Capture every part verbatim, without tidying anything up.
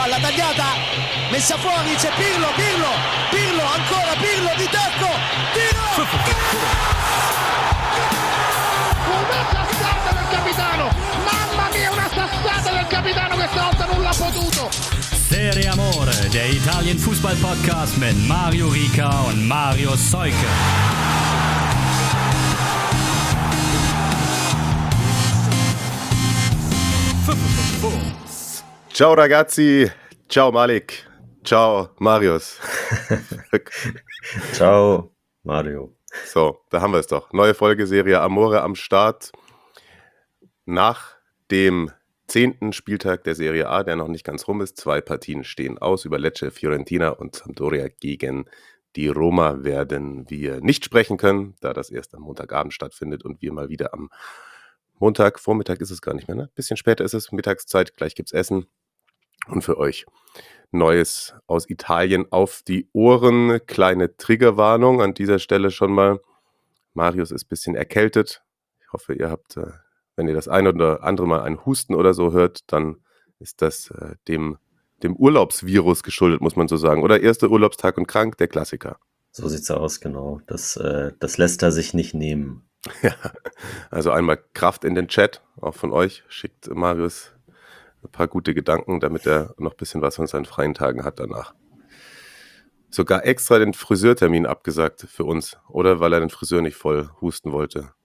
palla tagliata, messa fuori, c'è Pirlo, Pirlo, Pirlo, ancora Pirlo di tacco, tiro! Una sassata del capitano, mamma mia, una sassata del capitano, questa volta non l'ha potuto. Serie Amore, der Italien Fußball Podcast mit Mario Rica und Mario Seuke. Ciao ragazzi, ciao Malik, ciao Marius. Ciao Mario. So, da haben wir es doch. Neue Folge Serie Amore am Start. Nach dem zehnten Spieltag der Serie A, der noch nicht ganz rum ist. Zwei Partien stehen aus. Über Lecce, Fiorentina und Sampdoria gegen die Roma werden wir nicht sprechen können, da das erst am Montagabend stattfindet und wir mal wieder am Montag, Vormittag ist es gar nicht mehr, ne? Bisschen später ist es, Mittagszeit, gleich gibt's Essen. Und für euch Neues aus Italien auf die Ohren. Kleine Triggerwarnung an dieser Stelle schon mal. Marius ist ein bisschen erkältet. Ich hoffe, ihr habt, äh, wenn ihr das ein oder andere Mal einen Husten oder so hört, dann ist das äh, dem, dem Urlaubsvirus geschuldet, muss man so sagen. Oder erster Urlaubstag und krank, der Klassiker. So sieht's aus, genau. Das, äh, das lässt er sich nicht nehmen. Ja, also einmal Kraft in den Chat, auch von euch. Schickt Marius ein paar gute Gedanken, damit er noch ein bisschen was von seinen freien Tagen hat danach. Sogar extra den Friseurtermin abgesagt für uns, oder weil er den Friseur nicht voll husten wollte.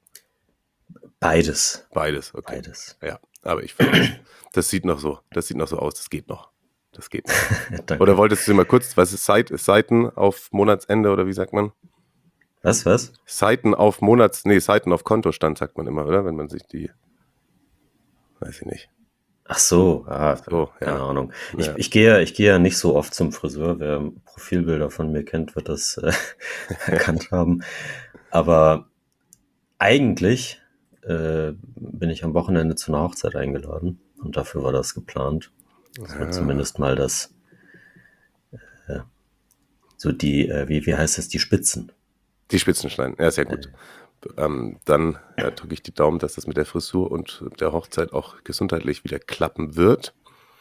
Beides. Beides, okay. Beides. Ja, aber ich finde, das sieht noch so, das sieht noch so aus, das geht noch. Das geht noch. Danke. Oder wolltest du mal kurz, was ist Seit, Seiten auf Monatsende oder wie sagt man? Was, was? Seiten auf Monats, nee, Seiten auf Kontostand sagt man immer, oder? Wenn man sich die, weiß ich nicht. Ach so, ah, So, ja. keine Ahnung. Ich, Ja. ich gehe ich gehe ja nicht so oft zum Friseur. Wer Profilbilder von mir kennt, wird das äh, erkannt haben. Aber eigentlich äh, bin ich am Wochenende zu einer Hochzeit eingeladen und dafür war das geplant. Dass man Ja. zumindest mal das, äh, so die, äh, wie, wie heißt das, die Spitzen. Die Spitzen schneiden, ja, sehr gut. Ähm, dann ja, drücke ich die Daumen, dass das mit der Frisur und der Hochzeit auch gesundheitlich wieder klappen wird.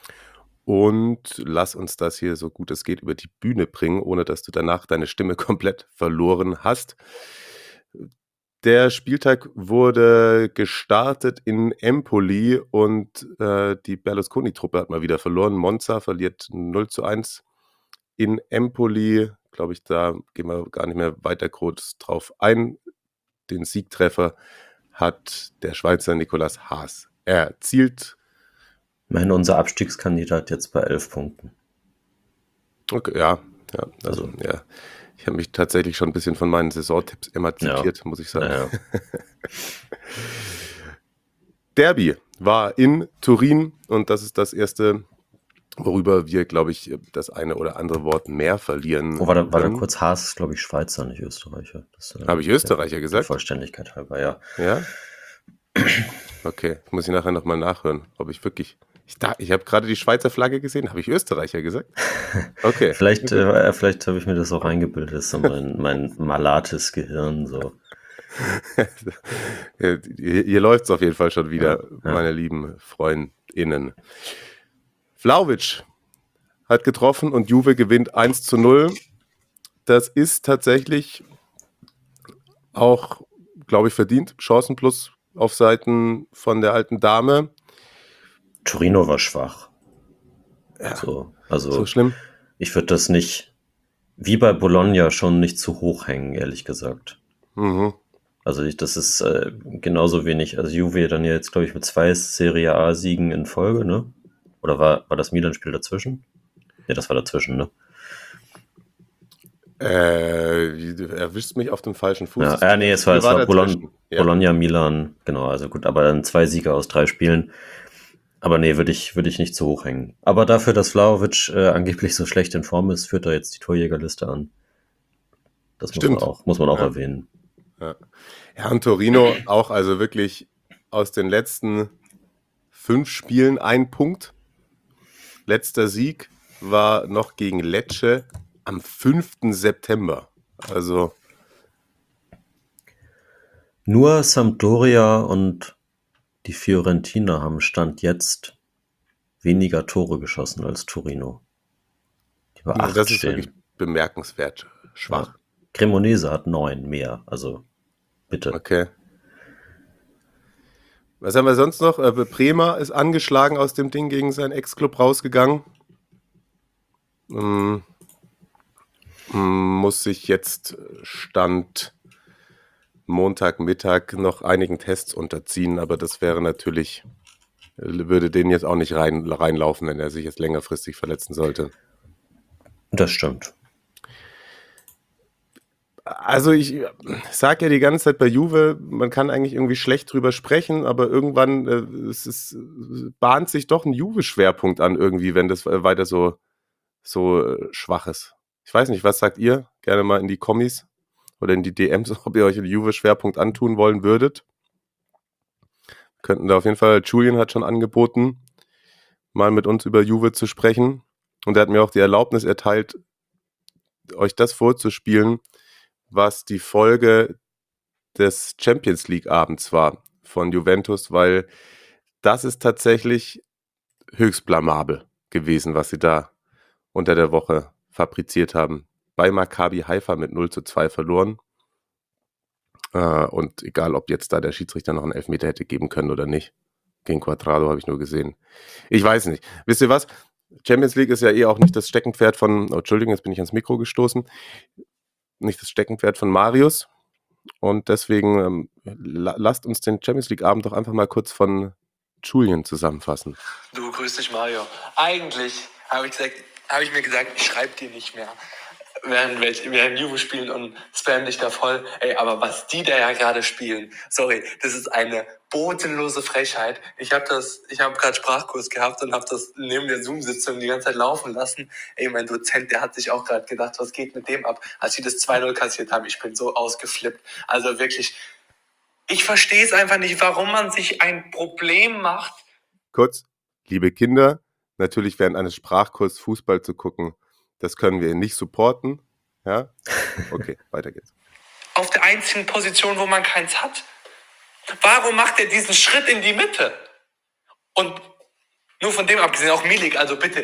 Und lass uns das hier so gut es geht über die Bühne bringen, ohne dass du danach deine Stimme komplett verloren hast. Der Spieltag wurde gestartet in Empoli und äh, die Berlusconi-Truppe hat mal wieder verloren. Monza verliert null zu eins in Empoli. Glaube ich, da gehen wir gar nicht mehr weiter kurz drauf ein. Den Siegtreffer hat der Schweizer Nicolas Haas erzielt. Immerhin unser Abstiegskandidat jetzt bei elf Punkten. Okay, ja, ja, also ja, ich habe mich tatsächlich schon ein bisschen von meinen Saisontipps emanzipiert, muss ich sagen. Naja. Derby war in Turin und das ist das erste, worüber wir, glaube ich, das eine oder andere Wort mehr verlieren. Oh, war da, war da können. kurz Haas, ist, glaube ich, Schweizer, nicht Österreicher. Das, äh, Habe ich Österreicher der gesagt? Vollständigkeit halber, ja. Ja? Okay, muss ich nachher nochmal nachhören, ob ich wirklich... Ich, da- ich habe gerade die Schweizer Flagge gesehen. Habe ich Österreicher gesagt? Okay. Vielleicht, äh, vielleicht habe ich mir das auch eingebildet, das ist so mein, mein malates Gehirn. So. hier hier läuft es auf jeden Fall schon wieder, Ja. meine lieben FreundInnen. Vlahovic hat getroffen und Juve gewinnt eins zu null. Das ist tatsächlich auch, glaube ich, verdient. Chancenplus auf Seiten von der alten Dame. Torino war schwach. So, also So schlimm. ich würde das nicht, wie bei Bologna, schon nicht zu hoch hängen, ehrlich gesagt. Mhm. Also ich, das ist äh, genauso wenig, also Juve dann jetzt, glaube ich, mit zwei Serie A-Siegen in Folge, ne? Oder war, war das Milan-Spiel dazwischen? Ja, das war dazwischen, ne? Äh, du erwischst mich auf dem falschen Fuß. Ja, Das- äh, nee, es war, es war Bologna, dazwischen. Ja. Bologna, Milan, genau, also gut, aber dann zwei Siege aus drei Spielen. Aber nee, würde ich, würde ich nicht zu hoch hängen. Aber dafür, dass Vlahovic äh, angeblich so schlecht in Form ist, führt er jetzt die Torjägerliste an. Das muss Stimmt. man auch, muss man auch Ja. erwähnen. Ja, und Torino auch, also wirklich aus den letzten fünf Spielen ein Punkt. Letzter Sieg war noch gegen Lecce am fünften September. Also, Nur Sampdoria und die Fiorentina haben Stand jetzt weniger Tore geschossen als Torino. Die bei Ja, acht das ist stehen. wirklich bemerkenswert schwach. Ja. Cremonese hat neun mehr, also bitte. Okay. Was haben wir sonst noch? Äh, Bremer ist angeschlagen aus dem Ding gegen seinen Ex-Club rausgegangen. Mm, mm, muss sich jetzt Stand Montagmittag noch einigen Tests unterziehen, aber das wäre natürlich, würde denen jetzt auch nicht rein, reinlaufen, wenn er sich jetzt längerfristig verletzen sollte. Das stimmt. Also ich sage ja die ganze Zeit bei Juve, man kann eigentlich irgendwie schlecht drüber sprechen, aber irgendwann äh, es ist, bahnt sich doch ein Juve-Schwerpunkt an irgendwie, wenn das äh, weiter so, so äh, schwach ist. Ich weiß nicht, was sagt ihr? Gerne mal in die Kommis oder in die D Ms, ob ihr euch einen Juve-Schwerpunkt antun wollen würdet. Könnten da auf jeden Fall, Julian hat schon angeboten, mal mit uns über Juve zu sprechen. Und er hat mir auch die Erlaubnis erteilt, euch das vorzuspielen, was die Folge des Champions League Abends war von Juventus, weil das ist tatsächlich höchst blamabel gewesen, was sie da unter der Woche fabriziert haben. Bei Maccabi Haifa mit null zu zwei verloren. Äh, und egal, ob jetzt da der Schiedsrichter noch einen Elfmeter hätte geben können oder nicht. Gegen Quadrado habe ich nur gesehen. Ich weiß nicht. Wisst ihr was? Champions League ist ja eh auch nicht das Steckenpferd von, oh, Entschuldigung, jetzt bin ich ans Mikro gestoßen, nicht das Steckenpferd von Marius. Und deswegen ähm, la- lasst uns den Champions League Abend doch einfach mal kurz von Julian zusammenfassen. Du, grüß dich, Mario. Eigentlich habe ich, gesagt, hab ich mir gesagt, ich schreibe dir nicht mehr, während, welch- während Juve spielen und spam dich da voll. Ey, aber was die da ja gerade spielen, sorry, das ist eine bodenlose Frechheit. Ich habe das, ich habe gerade Sprachkurs gehabt und habe das neben der Zoom-Sitzung die ganze Zeit laufen lassen. Ey, mein Dozent, der hat sich auch gerade gedacht, was geht mit dem ab, als sie das zwei null kassiert haben. Ich bin so ausgeflippt. Also wirklich, ich verstehe es einfach nicht, warum man sich ein Problem macht. Kurz, liebe Kinder, natürlich während eines Sprachkurs Fußball zu gucken, das können wir nicht supporten. Ja? Okay, weiter geht's. Auf der einzigen Position, wo man keins hat. Warum macht er diesen Schritt in die Mitte? Und nur von dem abgesehen, auch Milik, also bitte,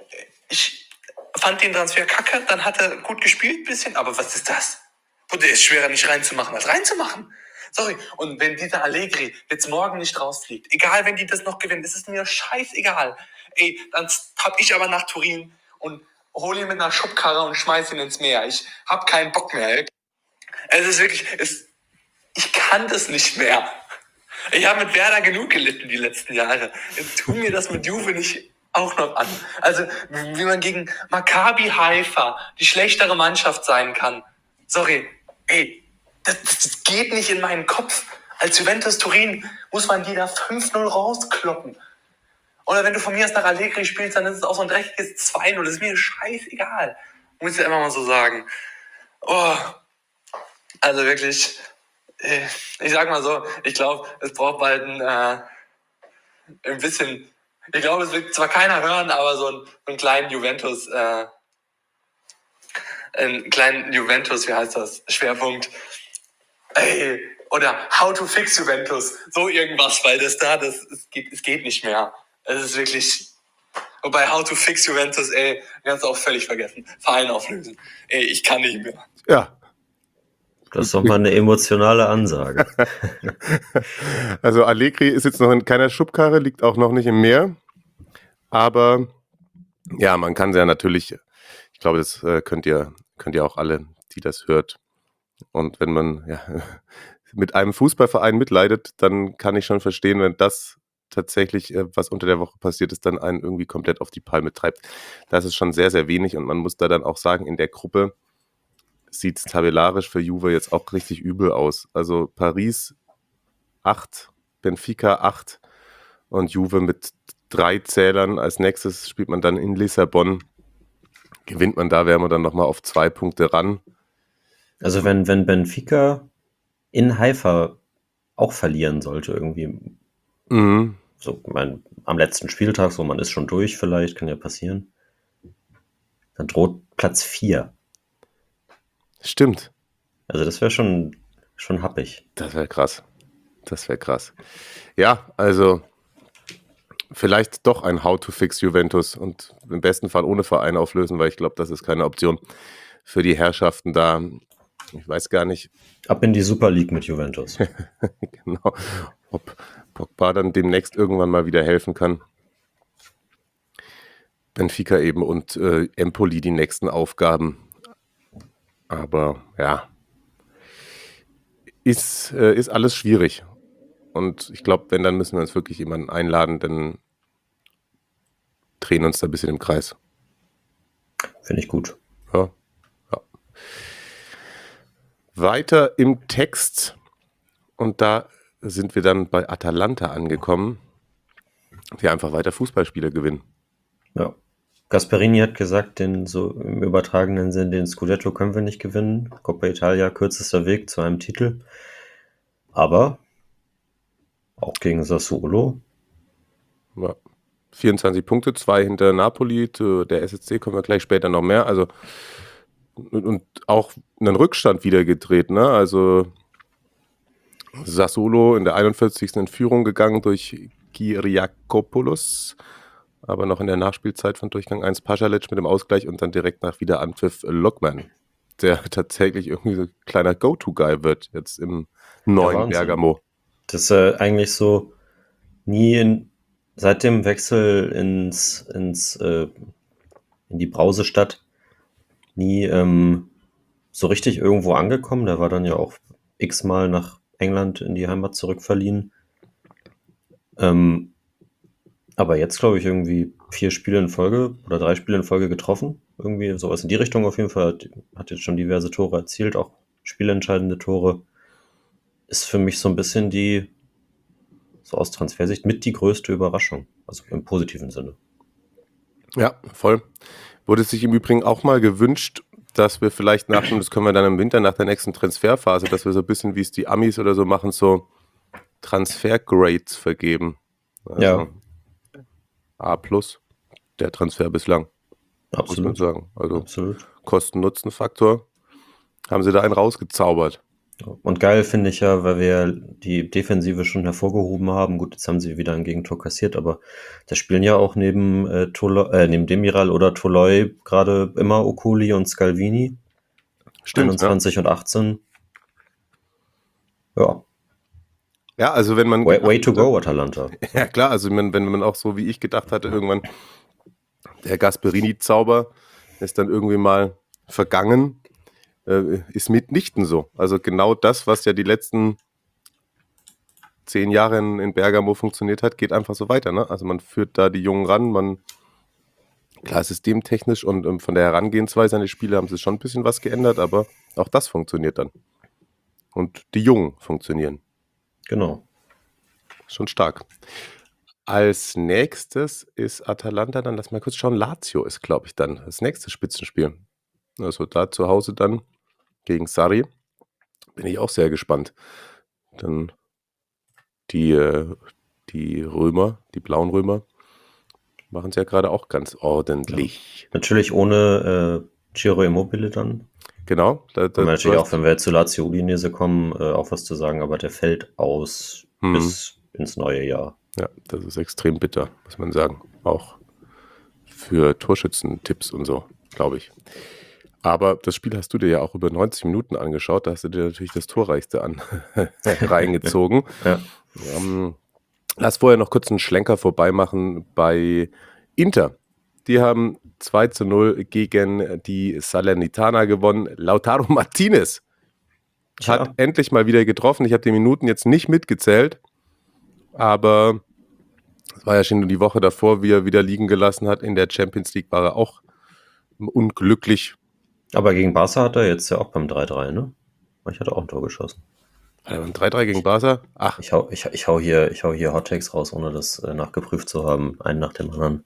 ich fand den Transfer kacke, dann hat er gut gespielt ein bisschen, aber was ist das? Und der ist schwerer nicht reinzumachen, als reinzumachen. Sorry, und wenn dieser Allegri jetzt morgen nicht rausfliegt, egal, wenn die das noch gewinnen, ist es mir scheißegal. Ey, dann hab ich aber nach Turin und hole ihn mit einer Schubkarre und schmeiß ihn ins Meer. Ich hab keinen Bock mehr. Ey. Es ist wirklich, es, ich kann das nicht mehr. Ich habe mit Werder genug gelitten die letzten Jahre. Jetzt tu mir das mit Juve nicht auch noch an. Also, wie man gegen Maccabi Haifa die schlechtere Mannschaft sein kann. Sorry, ey, das, das geht nicht in meinen Kopf. Als Juventus Turin muss man die da fünf null rauskloppen. Oder wenn du von mir aus nach Allegri spielst, dann ist es auch so ein dreckiges zwei null. Das ist mir scheißegal. Muss ich einfach mal so sagen. Oh, also wirklich, ich sag mal so, ich glaube, es braucht bald ein, äh, ein bisschen, ich glaube, es wird zwar keiner hören, aber so einen, so einen kleinen Juventus, äh, einen kleinen Juventus, wie heißt das, Schwerpunkt, ey, oder How to fix Juventus, so irgendwas, weil das da, das, es geht, es geht nicht mehr. Es ist wirklich, wobei How to fix Juventus, ey, kannst du auch völlig vergessen. Verein auflösen. Ey, ich kann nicht mehr. Ja. Das ist doch mal eine emotionale Ansage. Also Allegri ist jetzt noch in keiner Schubkarre, liegt auch noch nicht im Meer. Aber ja, man kann ja natürlich, ich glaube, das äh, könnt ihr, könnt ihr auch alle, die das hört. Und wenn man ja, mit einem Fußballverein mitleidet, dann kann ich schon verstehen, wenn das tatsächlich, äh, was unter der Woche passiert ist, dann einen irgendwie komplett auf die Palme treibt. Das ist schon sehr, sehr wenig und man muss da dann auch sagen, in der Gruppe sieht es tabellarisch für Juve jetzt auch richtig übel aus. Also Paris acht, Benfica acht und Juve mit drei Zählern. Als nächstes spielt man dann in Lissabon. Gewinnt man da, wäre man dann nochmal auf zwei Punkte ran. Also wenn, wenn Benfica in Haifa auch verlieren sollte irgendwie, Mhm. so ich mein, am letzten Spieltag, so man ist schon durch vielleicht, kann ja passieren, dann droht Platz vier. Stimmt. Also das wäre schon, schon happig. Das wäre krass. Das wäre krass. Ja, also vielleicht doch ein How to fix Juventus und im besten Fall ohne Verein auflösen, weil ich glaube, das ist keine Option für die Herrschaften da. Ich weiß gar nicht. Ab in die Super League mit Juventus. Genau, ob Pogba dann demnächst irgendwann mal wieder helfen kann. Benfica eben und äh, Empoli die nächsten Aufgaben. Aber ja, ist, äh, ist alles schwierig. Und ich glaube, wenn, dann müssen wir uns wirklich jemanden einladen, denn drehen uns da ein bisschen im Kreis. Finde ich gut. Ja, ja. Weiter im Text. Und da sind wir dann bei Atalanta angekommen, die einfach weiter Fußballspiele gewinnen. Ja. Gasperini hat gesagt, den so im übertragenen Sinn, den Scudetto können wir nicht gewinnen. Coppa Italia, kürzester Weg zu einem Titel. Aber auch gegen Sassuolo. Ja. vierundzwanzig Punkte, zwei hinter Napoli, der S S C kommen wir gleich später noch mehr. Also und auch einen Rückstand wieder gedreht, ne? Also Sassuolo in der einundvierzigsten in Führung gegangen durch Kyriakopoulos, aber noch in der Nachspielzeit von Durchgang eins Pasalic mit dem Ausgleich und dann direkt nach Wiederanpfiff Lokman, der tatsächlich irgendwie so ein kleiner Go-To-Guy wird jetzt im neuen Wahnsinn. Bergamo. Das ist äh, eigentlich so nie in, seit dem Wechsel ins, ins äh, in die Brausestadt nie ähm, so richtig irgendwo angekommen. Der war dann ja auch x-mal nach England in die Heimat zurückverliehen. Ähm, aber jetzt, glaube ich, irgendwie vier Spiele in Folge oder drei Spiele in Folge getroffen. Irgendwie sowas in die Richtung auf jeden Fall. Hat, hat jetzt schon diverse Tore erzielt, auch spielentscheidende Tore. Ist für mich so ein bisschen die, so aus Transfersicht, mit die größte Überraschung. Also im positiven Sinne. Ja, voll. Wurde sich im Übrigen auch mal gewünscht, dass wir vielleicht nach, und das können wir dann im Winter nach der nächsten Transferphase, dass wir so ein bisschen, wie es die Amis oder so machen, so Transfergrades vergeben. Also Ja. A plus, der Transfer bislang, muss man Absolut. sagen. Also Absolut. Kosten-Nutzen-Faktor, haben sie da einen rausgezaubert. Und geil finde ich ja, weil wir die Defensive schon hervorgehoben haben. Gut, jetzt haben sie wieder ein Gegentor kassiert, aber da spielen ja auch neben, äh, Tolo, äh, neben Demiral oder Toloi gerade immer Okuli und Scalvini. Stimmt, einundzwanzig und achtzehn. Ja, Ja, also wenn man... way, way to go, Atalanta. Ja klar, also wenn, wenn man auch so wie ich gedacht hatte, irgendwann der Gasperini-Zauber ist dann irgendwie mal vergangen, äh, ist mitnichten so. Also genau das, was ja die letzten zehn Jahre in, in Bergamo funktioniert hat, geht einfach so weiter. Ne? Also man führt da die Jungen ran, man, klar, systemtechnisch und ähm, von der Herangehensweise an die Spiele haben sie schon ein bisschen was geändert, aber auch das funktioniert dann. Und die Jungen funktionieren. Genau. Schon stark. Als nächstes ist Atalanta dann, lass mal kurz schauen, Lazio ist, glaube ich, dann das nächste Spitzenspiel. Also da zu Hause dann gegen Sarri. Bin ich auch sehr gespannt. Dann die, äh, die Römer, die blauen Römer, machen es ja gerade auch ganz ordentlich. Natürlich ohne äh, Ciro Immobile dann. Genau. Da, da, Haben wir natürlich du auch, hast- wenn wir jetzt zu Lazio Udinese kommen, äh, auch was zu sagen, aber der fällt aus Hm. bis ins neue Jahr. Ja, das ist extrem bitter, muss man sagen. Auch für Torschützentipps und so, glaube ich. Aber das Spiel hast du dir ja auch über neunzig Minuten angeschaut. Da hast du dir natürlich das Torreichste an reingezogen. Ja. Ähm, lass vorher noch kurz einen Schlenker vorbeimachen bei Inter. Die haben zwei zu null gegen die Salernitana gewonnen. Lautaro Martinez hat Tja. endlich mal wieder getroffen. Ich habe die Minuten jetzt nicht mitgezählt, aber es war ja schon die Woche davor, wie er wieder liegen gelassen hat. In der Champions League war er auch unglücklich. Aber gegen Barca hat er jetzt ja auch beim drei drei, ne? Ich hatte auch ein Tor geschossen. Hat er beim drei drei gegen Barca? Ach, Ich hau, ich, ich hau hier, ich hau hier Hot Takes raus, ohne das äh, nachgeprüft zu haben. Einen nach dem anderen.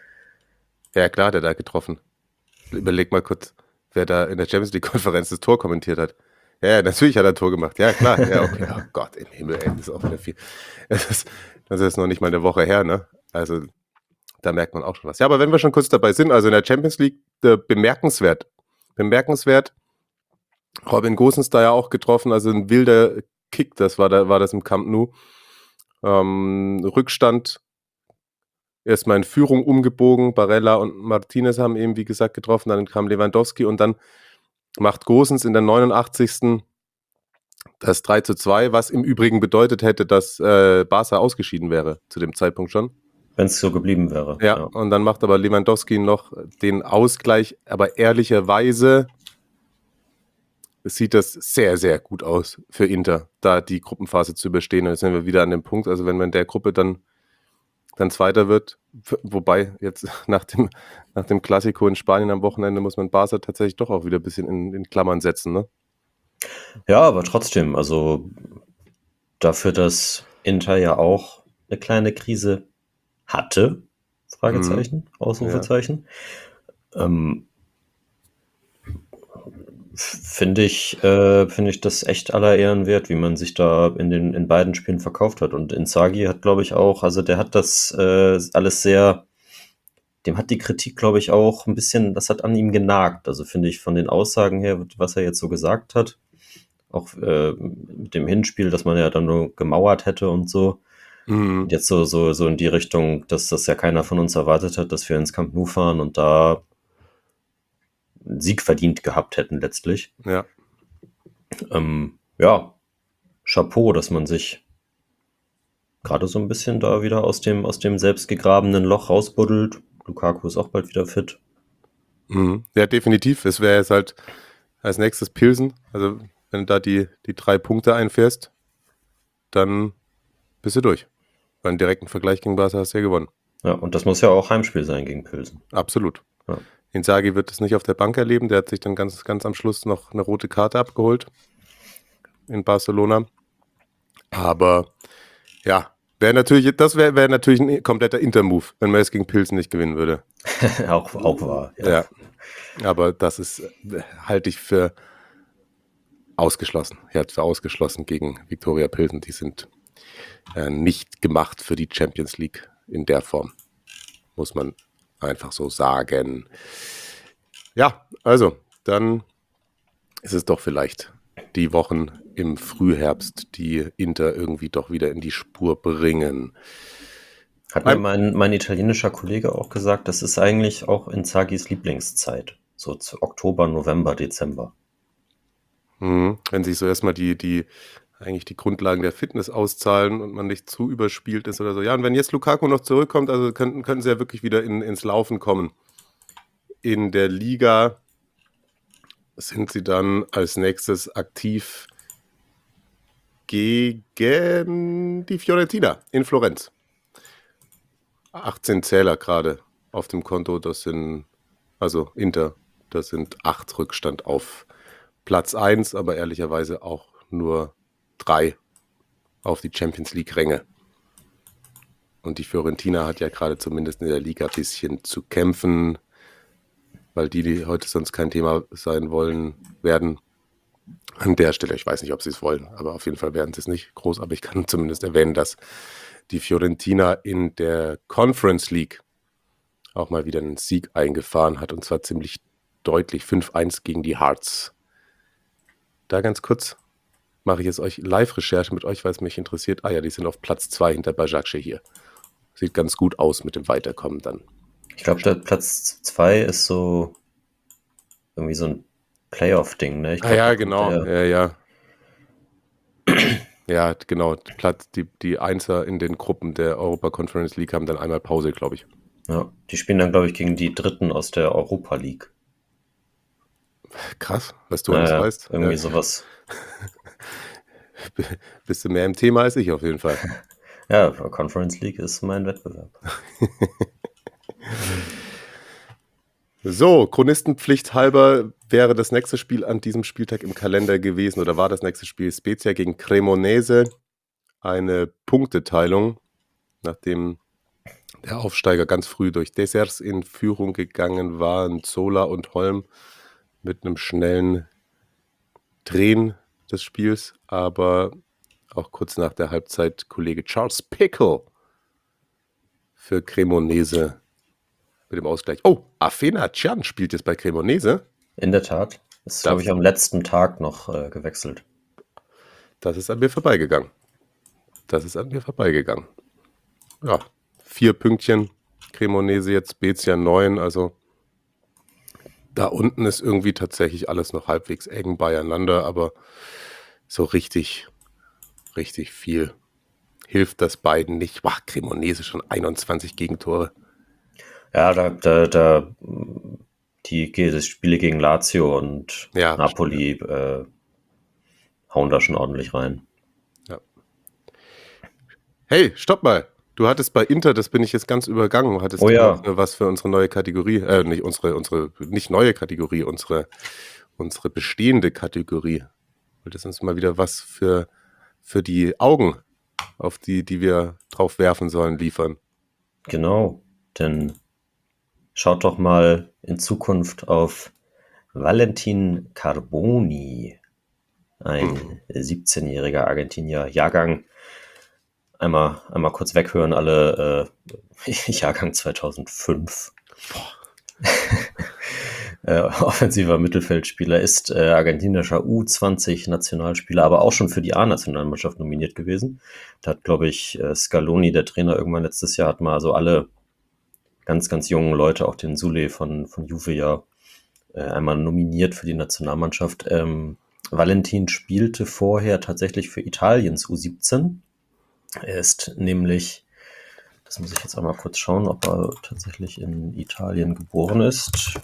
ja klar, der da getroffen. Überleg mal kurz, wer da in der Champions League-Konferenz das Tor kommentiert hat. Ja, natürlich hat er ein Tor gemacht. Ja, klar. Ja, okay. Oh Gott, im Himmel, ey, das ist auch wieder viel. Das ist, das ist noch nicht mal eine Woche her, ne? Also, da merkt man auch schon was. Ja, aber wenn wir schon kurz dabei sind, also in der Champions League, äh, bemerkenswert. Bemerkenswert. Robin Gosens da ja auch getroffen, also ein wilder Kick, das war, da, war das im Camp Nou. Ähm, Rückstand erstmal in Führung umgebogen. Barella und Martinez haben eben, wie gesagt, getroffen. Dann kam Lewandowski und dann macht Gosens in der neunundachtzigsten das drei zu zwei, was im Übrigen bedeutet hätte, dass äh, Barca ausgeschieden wäre zu dem Zeitpunkt schon. Wenn es so geblieben wäre. Ja, ja, und dann macht aber Lewandowski noch den Ausgleich, aber ehrlicherweise sieht das sehr, sehr gut aus für Inter, da die Gruppenphase zu überstehen. Und jetzt sind wir wieder an dem Punkt, also wenn man in der Gruppe dann, dann Zweiter wird, wobei jetzt nach dem, nach dem Klassiko in Spanien am Wochenende muss man Barca tatsächlich doch auch wieder ein bisschen in, in Klammern setzen, ne? Ja, aber trotzdem, also dafür, dass Inter ja auch eine kleine Krise hatte, Fragezeichen, mhm. Ausrufezeichen, ja. ähm, finde ich, äh, finde ich das echt aller Ehren wert, wie man sich da in den in beiden Spielen verkauft hat. Und Inzaghi hat, glaube ich, auch, also der hat das äh, alles sehr, dem hat die Kritik, glaube ich, auch ein bisschen, das hat an ihm genagt. Also finde ich von den Aussagen her, was er jetzt so gesagt hat, auch äh, mit dem Hinspiel, dass man ja dann nur gemauert hätte und so. Mhm. Jetzt so, so, so in die Richtung, dass das ja keiner von uns erwartet hat, dass wir ins Camp Nou fahren und da einen Sieg verdient gehabt hätten letztlich. Ja. Ähm, ja, Chapeau, dass man sich gerade so ein bisschen da wieder aus dem, aus dem selbst gegrabenen Loch rausbuddelt. Lukaku ist auch bald wieder fit. Mhm. Ja, definitiv. Es wäre jetzt halt als nächstes Pilsen. Also wenn du da die, die drei Punkte einfährst, dann bist du durch. Weil einen direkten Vergleich gegen Barca hast du ja gewonnen. Ja, und das muss ja auch Heimspiel sein gegen Pilsen. Absolut. Ja. Inzaghi wird es nicht auf der Bank erleben. Der hat sich dann ganz, ganz am Schluss noch eine rote Karte abgeholt in Barcelona. Aber ja, wäre natürlich, das wäre wär natürlich ein kompletter Inter-Move, wenn man es gegen Pilsen nicht gewinnen würde. auch, auch wahr. Ja. ja. Aber das ist, halte ich für ausgeschlossen. Er hat für ausgeschlossen gegen Viktoria Pilsen. Die sind äh, nicht gemacht für die Champions League in der Form. Muss man einfach so sagen. Ja, also, dann ist es doch vielleicht die Wochen im Frühherbst, die Inter irgendwie doch wieder in die Spur bringen. Hat mir mein, mein italienischer Kollege auch gesagt, das ist eigentlich auch Inzaghis Lieblingszeit. So zu Oktober, November, Dezember. Mhm. Wenn sich so erstmal die, die eigentlich die Grundlagen der Fitness auszahlen und man nicht zu überspielt ist oder so. Ja, und wenn jetzt Lukaku noch zurückkommt, also könnten, könnten sie ja wirklich wieder in, ins Laufen kommen. In der Liga sind sie dann als nächstes aktiv gegen die Fiorentina in Florenz. achtzehn Zähler gerade auf dem Konto, das sind, also Inter, das sind acht Rückstand auf Platz eins, aber ehrlicherweise auch nur drei auf die Champions League-Ränge. Und die Fiorentina hat ja gerade zumindest in der Liga ein bisschen zu kämpfen, weil die, die heute sonst kein Thema sein wollen, werden an der Stelle, ich weiß nicht, ob sie es wollen, aber auf jeden Fall werden sie es nicht groß, aber ich kann zumindest erwähnen, dass die Fiorentina in der Conference League auch mal wieder einen Sieg eingefahren hat, und zwar ziemlich deutlich fünf eins gegen die Hearts. Da ganz kurz mache ich jetzt euch Live-Recherche mit euch, weil es mich interessiert. Ah ja, die sind auf Platz zwei hinter Bajaksche hier. Sieht ganz gut aus mit dem Weiterkommen dann. Ich glaube, der Platz zwei ist so irgendwie so ein Playoff-Ding, ne? Ich glaub, ah ja, genau. Der... Ja, ja. Ja, genau. Platz, die, die Einser in den Gruppen der Europa Conference League haben dann einmal Pause, glaube ich. Ja, die spielen dann, glaube ich, gegen die Dritten aus der Europa League. Krass, was du alles ja, weißt. Irgendwie ja. sowas. Bist du mehr im Thema als ich auf jeden Fall. Ja, Conference League ist mein Wettbewerb. So, Chronistenpflicht halber wäre das nächste Spiel an diesem Spieltag im Kalender gewesen, oder war das nächste Spiel Spezia gegen Cremonese. Eine Punkteteilung, nachdem der Aufsteiger ganz früh durch Dessers in Führung gegangen waren. Zola und Holm mit einem schnellen Drehen des Spiels, aber auch kurz nach der Halbzeit Kollege Charles Pickle für Cremonese mit dem Ausgleich. Oh, Afena Can spielt jetzt bei Cremonese. In der Tat. Ist, glaube ich, am letzten Tag noch äh, gewechselt. Das ist an mir vorbeigegangen. Das ist an mir vorbeigegangen. Ja, vier Pünktchen Cremonese jetzt Spezia neun, also da unten ist irgendwie tatsächlich alles noch halbwegs eng beieinander, aber so richtig, richtig viel hilft das beiden nicht. Boah, Cremonese schon einundzwanzig Gegentore. Ja, da, da, da die, die Spiele gegen Lazio und Ja, Napoli äh, hauen da schon ordentlich rein. Ja. Hey, stopp mal. Du hattest bei Inter, das bin ich jetzt ganz übergangen, hattest Oh du ja. noch was für unsere neue Kategorie, äh, nicht unsere, unsere, nicht neue Kategorie, unsere, unsere bestehende Kategorie. Wolltest uns mal wieder was für, für die Augen, auf die, die wir drauf werfen sollen, liefern. Genau, denn schaut doch mal in Zukunft auf Valentin Carboni, ein siebzehnjähriger Argentinier, Jahrgang, einmal, einmal kurz weghören, alle äh, Jahrgang zweitausendfünf. äh, offensiver Mittelfeldspieler, ist äh, argentinischer U zwanzig Nationalspieler, aber auch schon für die A-Nationalmannschaft nominiert gewesen. Da hat, glaube ich, äh, Scaloni, der Trainer, irgendwann letztes Jahr, hat mal so alle ganz, ganz jungen Leute, auch den Sule von, von Juve ja, äh, einmal nominiert für die Nationalmannschaft. Ähm, Valentin spielte vorher tatsächlich für Italiens U siebzehn. Er ist nämlich, das muss ich jetzt einmal kurz schauen, ob er tatsächlich in Italien geboren ist.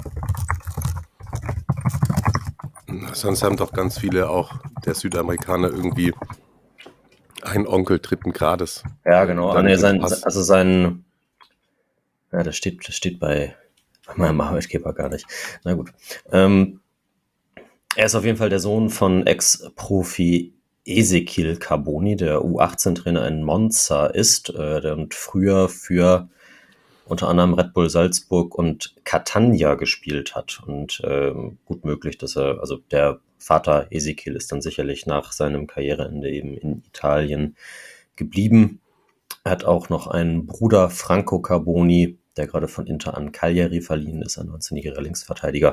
Sonst haben doch ganz viele auch der Südamerikaner irgendwie einen Onkel dritten Grades. Ja, genau. Ah, nee, sein, Pass. also sein, ja, das steht, das steht bei meinem Arbeitgeber gar nicht. Na gut. Ähm, er ist auf jeden Fall der Sohn von Ex-Profi Ezequiel Carboni, der U achtzehn-Trainer in Monza ist, äh, der und früher für unter anderem Red Bull Salzburg und Catania gespielt hat. Und ähm, gut möglich, dass er, also der Vater Ezequiel ist dann sicherlich nach seinem Karriereende eben in Italien geblieben. Er hat auch noch einen Bruder, Franco Carboni, der gerade von Inter an Cagliari verliehen ist, ein neunzehnjähriger Linksverteidiger.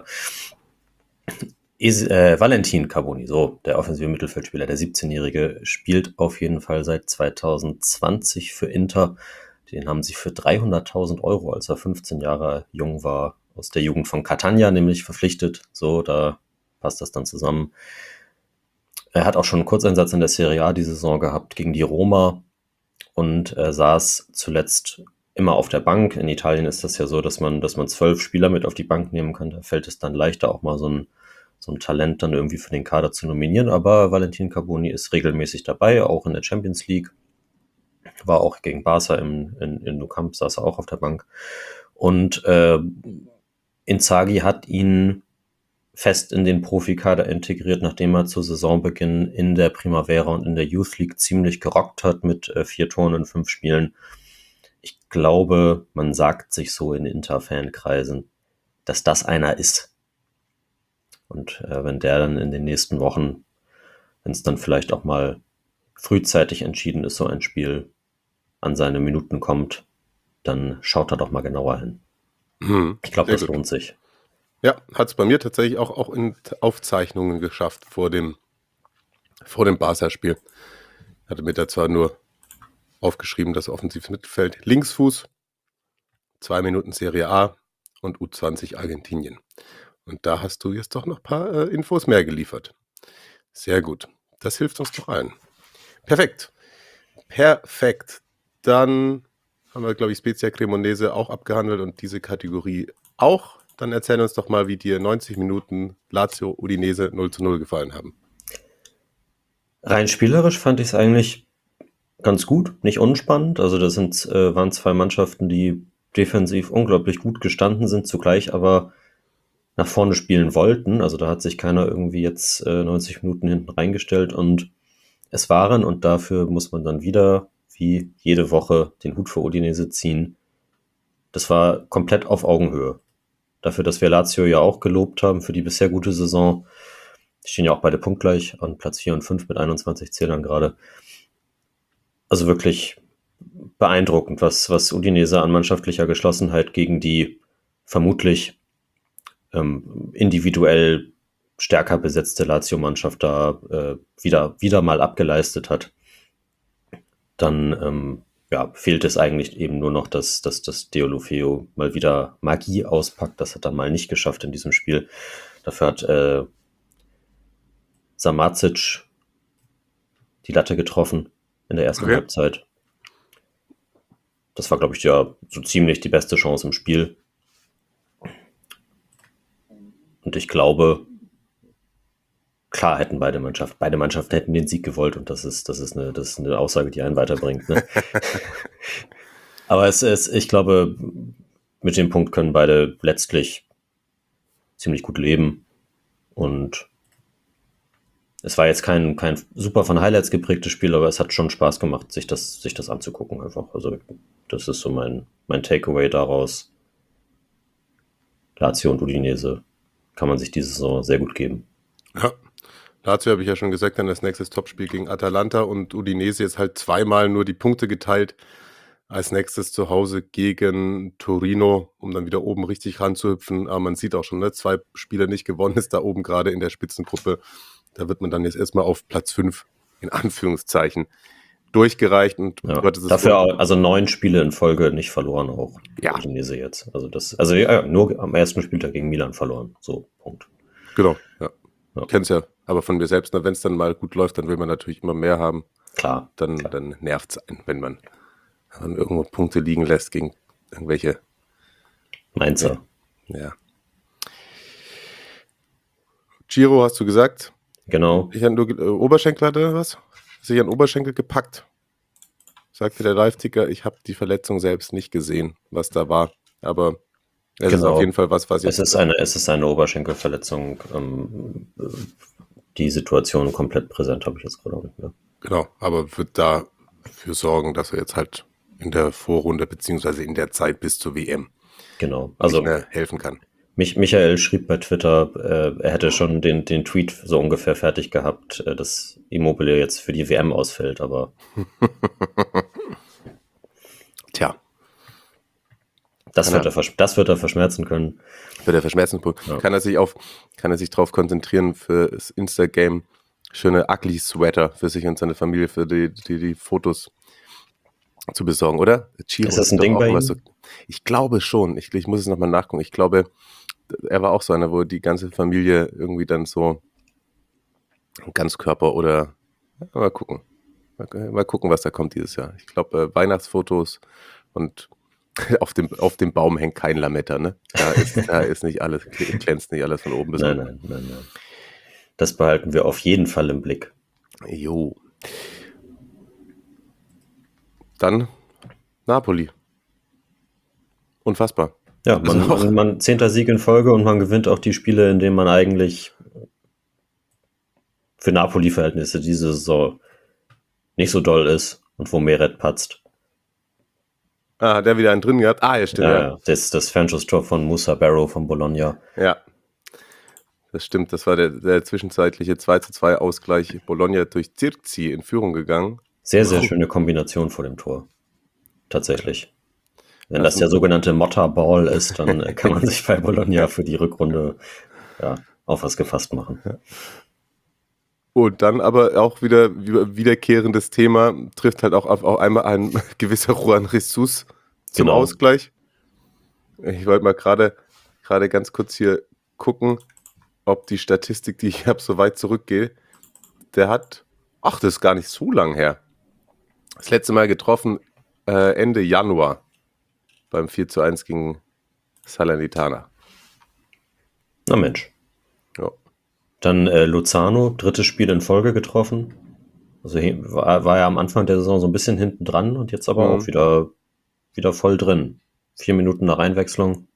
Is, äh, Valentin Carboni, so der offensive Mittelfeldspieler, der siebzehnjährige, spielt auf jeden Fall seit zweitausendzwanzig für Inter. Den haben sie für dreihunderttausend Euro, als er fünfzehn Jahre jung war, aus der Jugend von Catania nämlich verpflichtet. So, da passt das dann zusammen. Er hat auch schon einen Kurzeinsatz in der Serie A die Saison gehabt gegen die Roma und er saß zuletzt immer auf der Bank. In Italien ist das ja so, dass man, dass man zwölf Spieler mit auf die Bank nehmen kann. Da fällt es dann leichter, auch mal so ein so ein Talent dann irgendwie für den Kader zu nominieren, aber Valentin Carboni ist regelmäßig dabei, auch in der Champions League, war auch gegen Barca im, in, in Nou Camp, saß er auch auf der Bank und äh, Inzaghi hat ihn fest in den Profikader integriert, nachdem er zu Saisonbeginn in der Primavera und in der Youth League ziemlich gerockt hat mit äh, vier Toren in fünf Spielen. Ich glaube, man sagt sich so in Inter-Fankreisen, dass das einer ist. Und äh, wenn der dann in den nächsten Wochen, wenn es dann vielleicht auch mal frühzeitig entschieden ist, so ein Spiel an seine Minuten kommt, dann schaut er doch mal genauer hin. Mhm, ich glaube, das gut. lohnt sich. Ja, hat es bei mir tatsächlich auch, auch in Aufzeichnungen geschafft vor dem, vor dem Barca-Spiel. Hatte mir da zwar nur aufgeschrieben, das offensives Mittelfeld, Linksfuß, zwei Minuten Serie A und U zwanzig Argentinien. Und da hast du jetzt doch noch ein paar äh, Infos mehr geliefert. Sehr gut. Das hilft uns doch allen. Perfekt. Perfekt. Dann haben wir, glaube ich, Spezia Cremonese auch abgehandelt und diese Kategorie auch. Dann erzähl uns doch mal, wie dir neunzig Minuten Lazio Udinese null zu null gefallen haben. Rein spielerisch fand ich es eigentlich ganz gut, nicht unspannend. Also das sind, äh, waren zwei Mannschaften, die defensiv unglaublich gut gestanden sind, zugleich aber nach vorne spielen wollten. Also da hat sich keiner irgendwie jetzt äh, neunzig Minuten hinten reingestellt und es waren, und dafür muss man dann wieder, wie jede Woche, den Hut für Udinese ziehen. Das war komplett auf Augenhöhe. Dafür, dass wir Lazio ja auch gelobt haben für die bisher gute Saison. Die stehen ja auch beide punktgleich an Platz vier und fünf mit einundzwanzig Zählern gerade. Also wirklich beeindruckend, was, was Udinese an mannschaftlicher Geschlossenheit gegen die vermutlich ähm, individuell stärker besetzte Lazio-Mannschaft da äh, wieder, wieder mal abgeleistet hat. Dann ähm, ja, fehlt es eigentlich eben nur noch, dass, dass das Deulofeu mal wieder Magie auspackt. Das hat er mal nicht geschafft in diesem Spiel. Dafür hat äh, Samacic die Latte getroffen in der ersten Okay. Halbzeit. Das war, glaube ich, ja so ziemlich die beste Chance im Spiel. Und ich glaube, klar hätten beide Mannschaften, beide Mannschaften hätten den Sieg gewollt und das ist, das ist eine, das ist eine Aussage, die einen weiterbringt. Ne? Aber es ist, ich glaube, mit dem Punkt können beide letztlich ziemlich gut leben. Und es war jetzt kein, kein super von Highlights geprägtes Spiel, aber es hat schon Spaß gemacht, sich das, sich das anzugucken einfach. Also das ist so mein, mein Takeaway daraus. Lazio und Udinese kann man sich diese Saison sehr gut geben. Ja. Lazio habe ich ja schon gesagt, dann das nächste Topspiel gegen Atalanta und Udinese jetzt halt zweimal nur die Punkte geteilt. Als nächstes zu Hause gegen Torino, um dann wieder oben richtig ranzuhüpfen. Aber man sieht auch schon, ne, zwei Spiele nicht gewonnen ist da oben gerade in der Spitzengruppe. Da wird man dann jetzt erstmal auf Platz fünf in Anführungszeichen durchgereicht. Und Ja, Gott, ist es dafür so, auch, also neun Spiele in Folge nicht verloren auch. Ja. Udinese jetzt. Also das, also ja, nur am ersten Spieltag gegen Milan verloren. So, Punkt. Genau, ja. Ja. Ich kenn's ja, aber von mir selbst, wenn es dann mal gut läuft, dann will man natürlich immer mehr haben. Klar. Dann, klar. dann nervt es einen, wenn man, wenn man irgendwo Punkte liegen lässt gegen irgendwelche, Mainzer. ja. Giro hast du gesagt? Genau. Ich an äh, Oberschenkel hatte was? Sich an Oberschenkel gepackt? Sagte der Live-Ticker, ich habe die Verletzung selbst nicht gesehen, was da war. Aber es ist Genau. auf jeden Fall was, was Es jetzt. ist eine, es ist eine Oberschenkelverletzung. Ähm, die Situation komplett präsent habe ich jetzt gerade auch nicht mehr. Genau, aber wird dafür sorgen, dass er jetzt halt in der Vorrunde beziehungsweise in der Zeit bis zur W M Genau. Also nicht mehr helfen kann. Mich, Michael schrieb bei Twitter, äh, er hätte schon den, den Tweet so ungefähr fertig gehabt, äh, dass Immobile jetzt für die W M ausfällt, aber Tja, das Kann wird, er- er, versch- das wird er verschmerzen können. für der Verschmerzenspunkt. Ja. Kann er sich auf, kann er sich drauf konzentrieren für das Instagram schöne Ugly Sweater für sich und seine Familie, für die, die, die Fotos zu besorgen, oder? Giro Ist das ein doch Ding auch bei immer ihm? So, ich glaube schon. Ich, ich muss es nochmal nachgucken. Ich glaube, er war auch so einer, wo die ganze Familie irgendwie dann so Ganzkörper oder ja, mal gucken. Mal, mal gucken, was da kommt dieses Jahr. Ich glaube, äh, Weihnachtsfotos und auf dem, auf dem Baum hängt kein Lametta, ne? Da ist, da ist nicht alles, glänzt nicht alles von oben bis Nein, unten. nein, nein, nein. Das behalten wir auf jeden Fall im Blick. Jo. Dann Napoli. Unfassbar. Ja, Das man, ist auch- man, man zehnter Sieg in Folge und man gewinnt auch die Spiele, in denen man eigentlich für Napoli-Verhältnisse diese Saison nicht so doll ist und wo Meret patzt. Ah, hat der wieder einen drin gehabt? Ah, ja, stimmt. Ja, Ja, ja. Das, das Fernschusstor von Musa Barrow von Bologna. ja. Das stimmt. Das war der, der zwischenzeitliche zwei zu zwei Ausgleich. Bologna durch Zirkzee in Führung gegangen. Sehr, sehr Oh. schöne Kombination vor dem Tor. Tatsächlich. Wenn Das das der ist- sogenannte Motta-Ball ist, dann äh, kann man sich bei Bologna für die Rückrunde ja, auf was gefasst machen. Und dann aber auch wieder wie- wiederkehrendes Thema, trifft halt auch auf, auf einmal ein gewisser Juan Jesus zum Genau. Ausgleich. Ich wollte mal gerade gerade ganz kurz hier gucken, ob die Statistik, die ich habe, so weit zurückgehe. Der hat, ach, das ist gar nicht so lang her. Das letzte Mal getroffen äh, Ende Januar beim vier zu eins gegen Salernitana. Na Mensch. Ja. Dann äh, Luzano, drittes Spiel in Folge getroffen. Also he- war, war ja am Anfang der Saison so ein bisschen hinten dran und jetzt aber Mhm. auch wieder, wieder voll drin. Vier Minuten nach Einwechslung.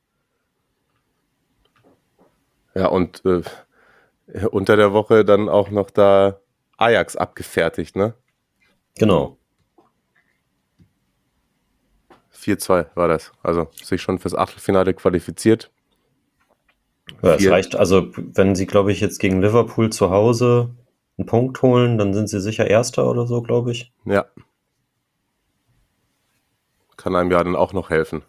Ja, und äh, unter der Woche dann auch noch da Ajax abgefertigt, ne? Genau. vier zwei war das. Also sich schon fürs Achtelfinale qualifiziert. Ja, es Vier- reicht, also wenn sie, glaube ich, jetzt gegen Liverpool zu Hause einen Punkt holen, dann sind sie sicher Erster oder so, glaube ich. Ja. Kann einem ja dann auch noch helfen.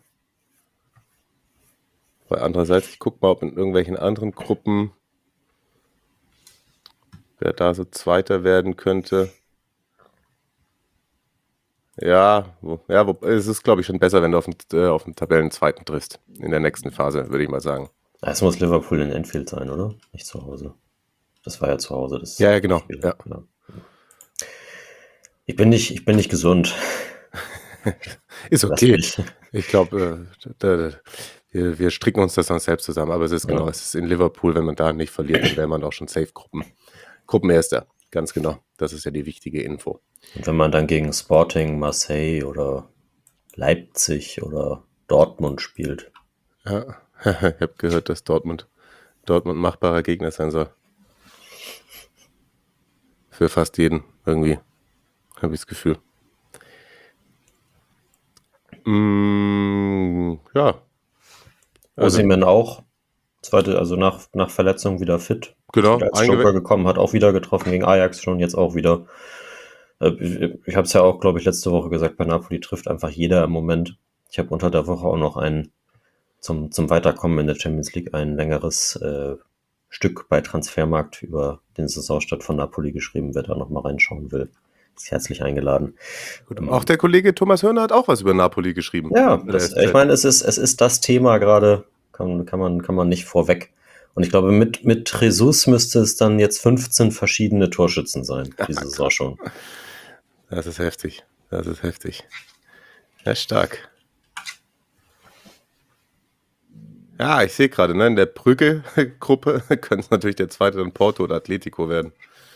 Weil andererseits, ich gucke mal, ob in irgendwelchen anderen Gruppen wer da so Zweiter werden könnte. Ja, wo, ja wo, es ist, glaube ich, schon besser, wenn du auf den, äh, auf den Tabellenzweiten triffst. In der nächsten Phase, würde ich mal sagen. Es muss Liverpool in Anfield sein, oder? Nicht zu Hause. Das war ja zu Hause. Das Ja, ja, genau. Spiel. Ja. Ja. Ich bin nicht, ich bin nicht gesund. Ist Lass okay. mich. Ich glaube, äh, wir, wir stricken uns das dann selbst zusammen. Aber es ist genau, Ja. es ist in Liverpool, wenn man da nicht verliert, dann wäre man auch schon safe Gruppen. Gruppenerster. Ganz genau. Das ist ja die wichtige Info. Und wenn man dann gegen Sporting, Marseille oder Leipzig oder Dortmund spielt. Ja. Ich habe gehört, dass Dortmund, Dortmund machbarer Gegner sein soll. Für fast jeden irgendwie. Habe ich das Gefühl. Mm, ja. Also, Osimhen auch. Zweite, also nach, nach Verletzung wieder fit. Genau, Wieder als eingewe- Joker gekommen, hat auch wieder getroffen gegen Ajax schon, jetzt auch wieder. Äh, Ich, ich habe es ja auch, glaube ich, letzte Woche gesagt, bei Napoli trifft einfach jeder im Moment. Ich habe unter der Woche auch noch ein, zum, zum Weiterkommen in der Champions League, ein längeres äh, Stück bei Transfermarkt über den Saisonstart von Napoli geschrieben. Wer da nochmal reinschauen will, ist herzlich eingeladen. gut. Auch der Kollege Thomas Hörner hat auch was über Napoli geschrieben. Ja, Bei der das, S Z. ich meine, es ist, es ist das Thema gerade, kann, kann, man, kann man nicht vorweg. Und ich glaube, mit, mit Jesus müsste es dann jetzt fünfzehn verschiedene Torschützen sein, diese Saison schon. Das ist heftig. Das ist heftig. Ja, stark. Ja, ich sehe gerade, ne, in der Brügge-Gruppe könnte es natürlich der zweite dann Porto oder Atletico werden.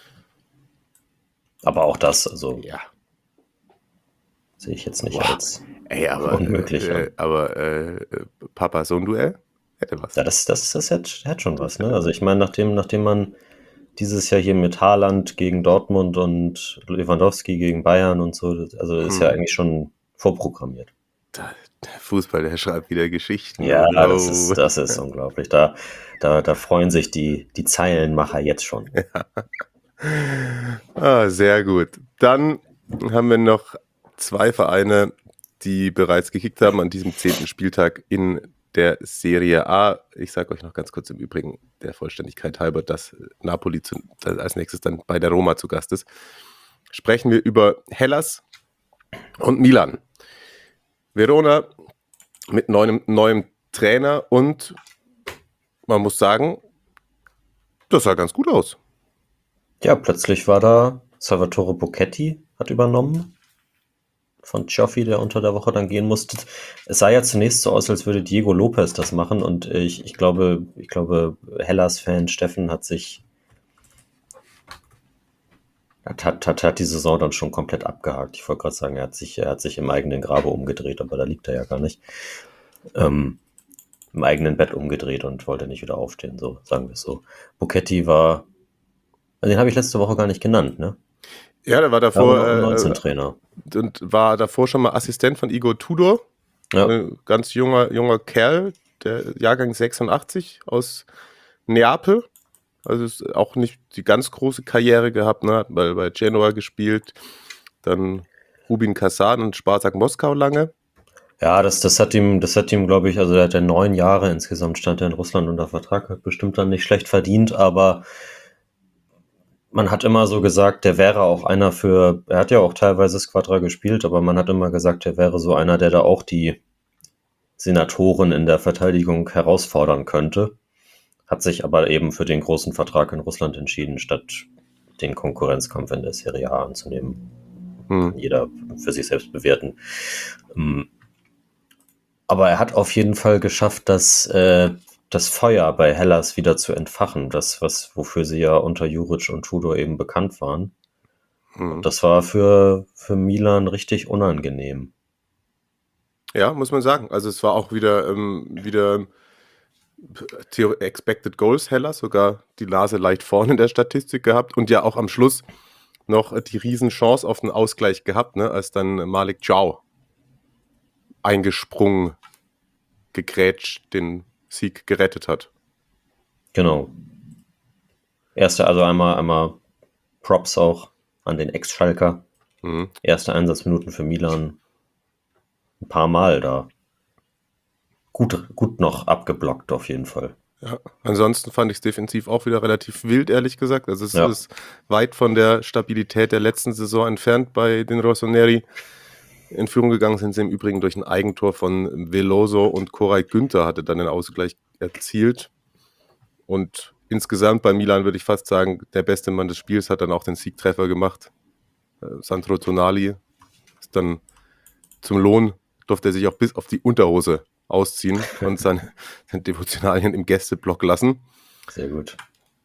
Aber auch das, also Ja. sehe ich jetzt nicht Boah. als. Ey, aber, Unmöglich, äh, ja. aber äh, Papa-Sohn-Duell hätte was. Ja, das, das, das hat, hat schon was, ne? Also ich meine, nachdem, nachdem man dieses Jahr hier mit Haaland gegen Dortmund und Lewandowski gegen Bayern und so, das- also ist ja Hm. eigentlich schon vorprogrammiert. Da, der Fußball, der schreibt wieder Geschichten. Ja, Oh. das ist, das ist unglaublich. Da, da, da freuen sich die, die Zeilenmacher jetzt schon. Ah, sehr gut. Dann haben wir noch zwei Vereine, die bereits gekickt haben an diesem zehnten Spieltag in der Serie A. Ich sage euch noch ganz kurz im Übrigen der Vollständigkeit halber, dass Napoli zu, als nächstes dann bei der Roma zu Gast ist. Sprechen wir über Hellas und Milan. Verona mit neuem, neuem Trainer und man muss sagen, das sah ganz gut aus. Ja, plötzlich war da Salvatore Bocchetti, hat übernommen von Cioffi, der unter der Woche dann gehen musste. Es sah ja zunächst so aus, als würde Diego Lopez das machen und ich, ich glaube, ich glaube, Hellas-Fan Steffen hat sich hat, hat, hat, hat die Saison dann schon komplett abgehakt. Ich wollte gerade sagen, er hat sich, er hat sich im eigenen Grabe umgedreht, aber da liegt er ja gar nicht. Ähm, Im eigenen Bett umgedreht und wollte nicht wieder aufstehen, so sagen wir es so. Bocchetti war, den habe ich letzte Woche gar nicht genannt, ne? Ja, der war Er davor war äh, neunzehn-Trainer. und war davor schon mal Assistent von Igor Tudor. Ja. Ein ganz junger, junger Kerl, der Jahrgang sechsundachtzig aus Neapel. Also ist auch nicht die ganz große Karriere gehabt, ne? Hat bei, bei Genoa gespielt, dann Rubin Kasan und Spartak Moskau lange. Ja, das, das hat ihm, das hat ihm, glaube ich, also er hat ja neun Jahre insgesamt stand er in Russland unter Vertrag, hat bestimmt dann nicht schlecht verdient, aber man hat immer so gesagt, der wäre auch einer für, er hat ja auch teilweise Squadra gespielt, aber man hat immer gesagt, der wäre so einer, der da auch die Senatoren in der Verteidigung herausfordern könnte. Hat sich aber eben für den großen Vertrag in Russland entschieden, statt den Konkurrenzkampf in der Serie A anzunehmen. Hm. Kann jeder für sich selbst bewerten. Ähm, Aber er hat auf jeden Fall geschafft, das, äh, das Feuer bei Hellas wieder zu entfachen. Das, was, wofür sie ja unter Juric und Tudor eben bekannt waren. Hm. Das war für, für Milan richtig unangenehm. Ja, muss man sagen. Also es war auch wieder, ähm, wieder Theor- Expected Goals Hellas, sogar die Nase leicht vorne in der Statistik gehabt und ja auch am Schluss noch die Riesenchance auf den Ausgleich gehabt, ne, als dann Malik Thiaw eingesprungen, gegrätscht, den Sieg gerettet hat. Genau. Erste, also einmal, einmal Props auch an den Ex-Schalker. Mhm. Erste Einsatzminuten für Milan. Ein paar Mal da. Gut, gut noch abgeblockt auf jeden Fall. Ja. Ansonsten fand ich es defensiv auch wieder relativ wild, ehrlich gesagt. Also es Ja. ist weit von der Stabilität der letzten Saison entfernt bei den Rossoneri. In Führung gegangen sind sie im Übrigen durch ein Eigentor von Veloso und Koray Günther hatte dann den Ausgleich erzielt. Und insgesamt bei Milan würde ich fast sagen, der beste Mann des Spiels hat dann auch den Siegtreffer gemacht. Sandro Tonali ist dann zum Lohn, durfte er sich auch bis auf die Unterhose ausziehen und seine, seine Devotionalien im Gästeblock lassen. Sehr gut.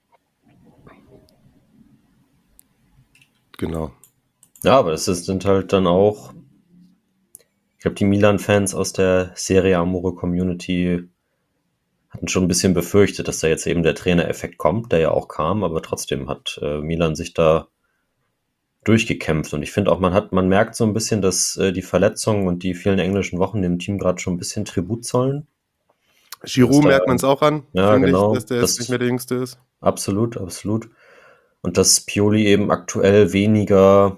Genau. Ja, aber es sind halt dann auch, ich glaube, die Milan-Fans aus der Serie Amore Community hatten schon ein bisschen befürchtet, dass da jetzt eben der Trainereffekt kommt, der ja auch kam, aber trotzdem hat äh, Milan sich da durchgekämpft. Und ich finde auch, man hat, man merkt so ein bisschen, dass äh, die Verletzungen und die vielen englischen Wochen dem Team gerade schon ein bisschen Tribut zollen. Giroud merkt man es auch an, ja, genau, ich, dass der das, jetzt nicht mehr der Jüngste ist. Absolut, absolut. Und dass Pioli eben aktuell weniger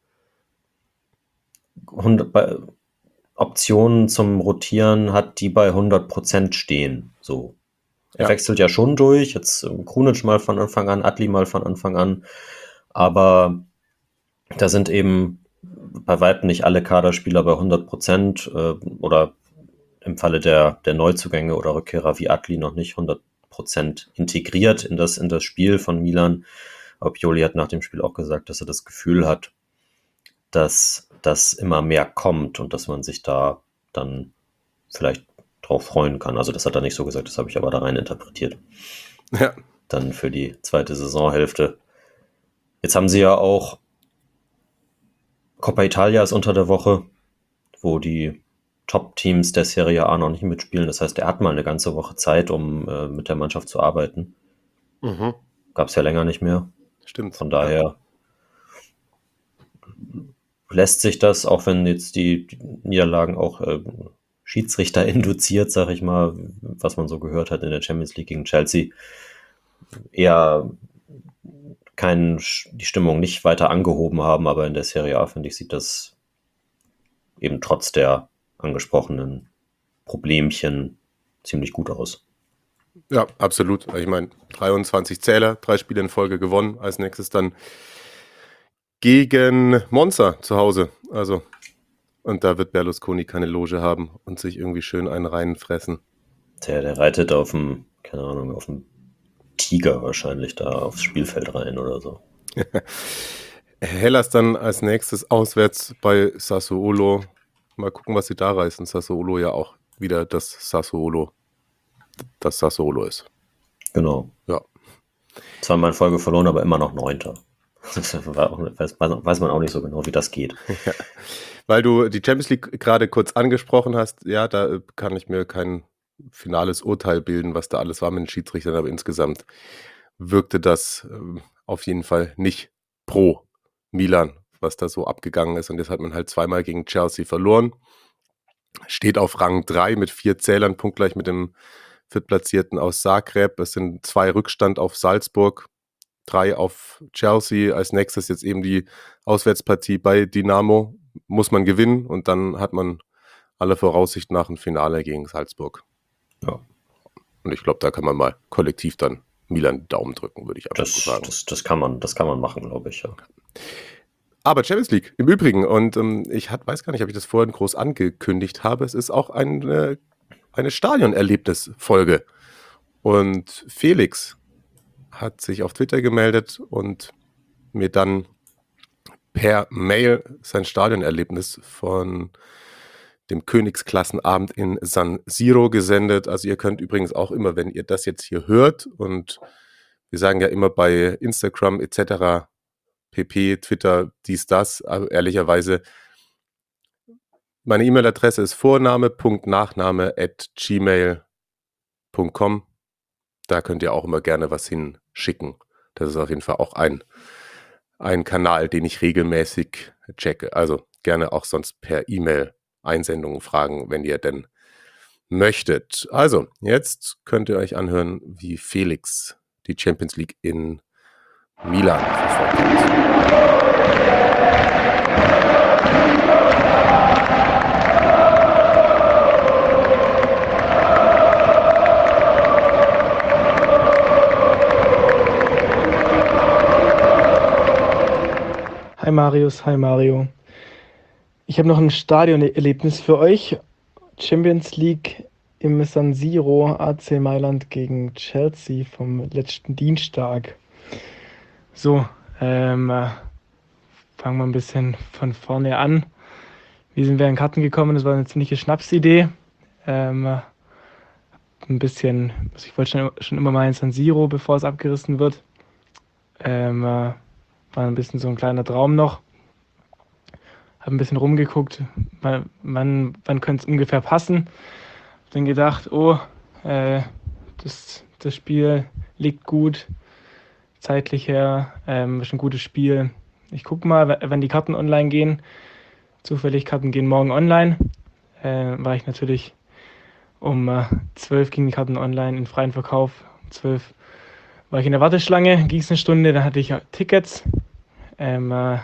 hundert, bei, Optionen zum Rotieren hat, die bei hundert Prozent stehen. So. Er Ja. wechselt ja schon durch, jetzt ähm, Krunic mal von Anfang an, Adli mal von Anfang an, aber da sind eben bei weitem nicht alle Kaderspieler bei hundert Prozent äh, oder im Falle der, der Neuzugänge oder Rückkehrer wie Adli noch nicht hundert Prozent integriert in das, in das Spiel von Milan. Aber Pioli hat nach dem Spiel auch gesagt, dass er das Gefühl hat, dass das immer mehr kommt und dass man sich da dann vielleicht drauf freuen kann. Also das hat er nicht so gesagt, das habe ich aber da rein interpretiert. Ja. Dann für die zweite Saisonhälfte. Jetzt haben sie ja auch Coppa Italia ist unter der Woche, wo die Top-Teams der Serie A noch nicht mitspielen. Das heißt, er hat mal eine ganze Woche Zeit, um äh, mit der Mannschaft zu arbeiten. Mhm. Gab es ja länger nicht mehr. Stimmt. Von daher lässt sich das, auch wenn jetzt die, die Niederlagen auch äh, Schiedsrichter induziert, sag ich mal, was man so gehört hat in der Champions League gegen Chelsea, eher kein, die Stimmung nicht weiter angehoben haben, aber in der Serie A, finde ich, sieht das eben trotz der angesprochenen Problemchen ziemlich gut aus. Ja, absolut. Ich meine, dreiundzwanzig Zähler, drei Spiele in Folge gewonnen. Als nächstes dann gegen Monza zu Hause. Also, und da wird Berlusconi keine Loge haben und sich irgendwie schön einen reinfressen. Der, der reitet auf dem, keine Ahnung, auf dem Tiger wahrscheinlich da aufs Spielfeld rein oder so. Hellas dann als nächstes auswärts bei Sassuolo. Mal gucken, was sie da reißen. Sassuolo ja auch wieder das Sassuolo, das Sassuolo ist. Genau. Ja. Zweimal in Folge verloren, aber immer noch Neunter. Das weiß, weiß man auch nicht so genau, wie das geht. Ja. Weil du die Champions League gerade kurz angesprochen hast, ja, da kann ich mir kein finales Urteil bilden, was da alles war mit den Schiedsrichtern, aber insgesamt wirkte das äh, auf jeden Fall nicht pro Milan, was da so abgegangen ist. Und jetzt hat man halt zweimal gegen Chelsea verloren. Steht auf Rang drei mit vier Zählern, punktgleich mit dem Viertplatzierten aus Zagreb. Es sind zwei Rückstand auf Salzburg, drei auf Chelsea. Als nächstes jetzt eben die Auswärtspartie bei Dynamo. Muss man gewinnen und dann hat man aller Voraussicht nach ein Finale gegen Salzburg. Ja. Und ich glaube, da kann man mal kollektiv dann Milan den Daumen drücken, würde ich einfach Das, so sagen. das, das, kann man, das kann man machen, glaube ich. Ja. Aber Champions League im Übrigen, und ähm, ich hat, weiß gar nicht, ob ich das vorhin groß angekündigt habe, es ist auch eine, eine Stadionerlebnisfolge. Und Felix hat sich auf Twitter gemeldet und mir dann per Mail sein Stadionerlebnis von dem Königsklassenabend in San Siro gesendet. Also ihr könnt übrigens auch immer, wenn ihr das jetzt hier hört, und wir sagen ja immer bei Instagram et cetera, pp, Twitter, dies, das, aber ehrlicherweise, meine E-Mail-Adresse ist vorname punkt nachname at gmail punkt com. Da könnt ihr auch immer gerne was hinschicken. Das ist auf jeden Fall auch ein, ein Kanal, den ich regelmäßig checke. Also gerne auch sonst per E-Mail Einsendungen, Fragen, wenn ihr denn möchtet. Also, jetzt könnt ihr euch anhören, wie Felix die Champions League in Milan verfolgt hat. Hi Marius, hi Mario. Ich habe noch ein Stadionerlebnis für euch. Champions League im San Siro, A C Mailand gegen Chelsea vom letzten Dienstag. So, ähm, äh, fangen wir ein bisschen von vorne an. Wie sind wir an Karten gekommen? Das war eine ziemliche Schnapsidee. Ähm, äh, ein bisschen, also ich wollte schon, schon immer mal in San Siro, bevor es abgerissen wird. Ähm, äh, war ein bisschen so ein kleiner Traum noch. Habe ein bisschen rumgeguckt, wann, wann, wann könnte es ungefähr passen. Hab dann gedacht, oh, äh, das, das Spiel liegt gut, zeitlich her, ähm, ist ein gutes Spiel. Ich gucke mal, wenn die Karten online gehen. Zufällig, Karten gehen morgen online. Äh, war ich natürlich um äh, zwölf gingen die Karten online in freien Verkauf. Um zwölf war ich in der Warteschlange, ging es eine Stunde, dann hatte ich Tickets. Ähm, äh,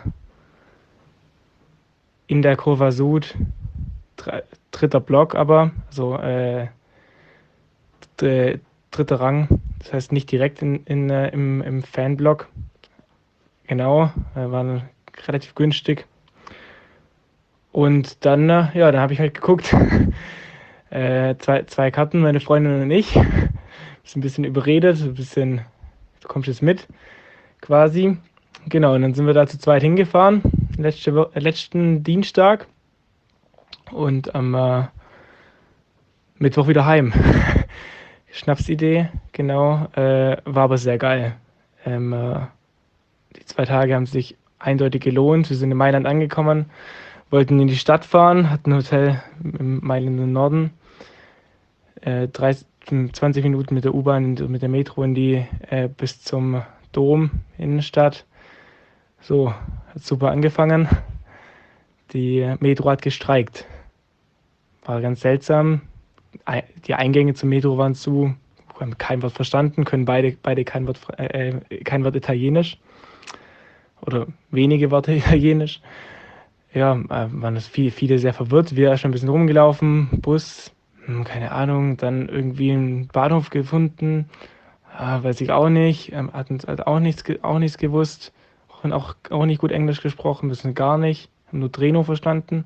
in der Kurva Sud, dr- dritter Block aber, also äh, d- dritter Rang, das heißt nicht direkt in, in, äh, im, im Fanblock. Genau, äh, war relativ günstig. Und dann, äh, ja, dann habe ich halt geguckt, äh, zwei, zwei Karten, meine Freundin und ich, ein bisschen überredet, ein bisschen, du kommst jetzt mit, quasi. Genau, und dann sind wir da zu zweit hingefahren, letzte Wo- äh, letzten Dienstag und am äh, Mittwoch wieder heim. Schnapsidee, genau, äh, war aber sehr geil. Ähm, äh, die zwei Tage haben sich eindeutig gelohnt. Wir sind in Mailand angekommen, wollten in die Stadt fahren, hatten ein Hotel im Mailand im Norden. Äh, dreißig, zwanzig Minuten mit der U-Bahn, mit der Metro in die äh, bis zum Dom, Innenstadt. So, hat super angefangen. Die Metro hat gestreikt. War ganz seltsam. Ei- Die Eingänge zum Metro waren zu. Wir haben kein Wort verstanden, können beide, beide kein Wort, Fra- äh, äh, kein Wort Italienisch. Oder wenige Worte Italienisch. Ja, äh, waren das viele, viele sehr verwirrt. Wir schon ein bisschen rumgelaufen, Bus, hm, keine Ahnung, dann irgendwie einen Bahnhof gefunden. Ah, weiß ich auch nicht. Ähm, hatten hat auch nichts, ge- auch nichts gewusst. Und auch, auch nicht gut Englisch gesprochen, wissen gar nicht. Haben nur Dreno verstanden.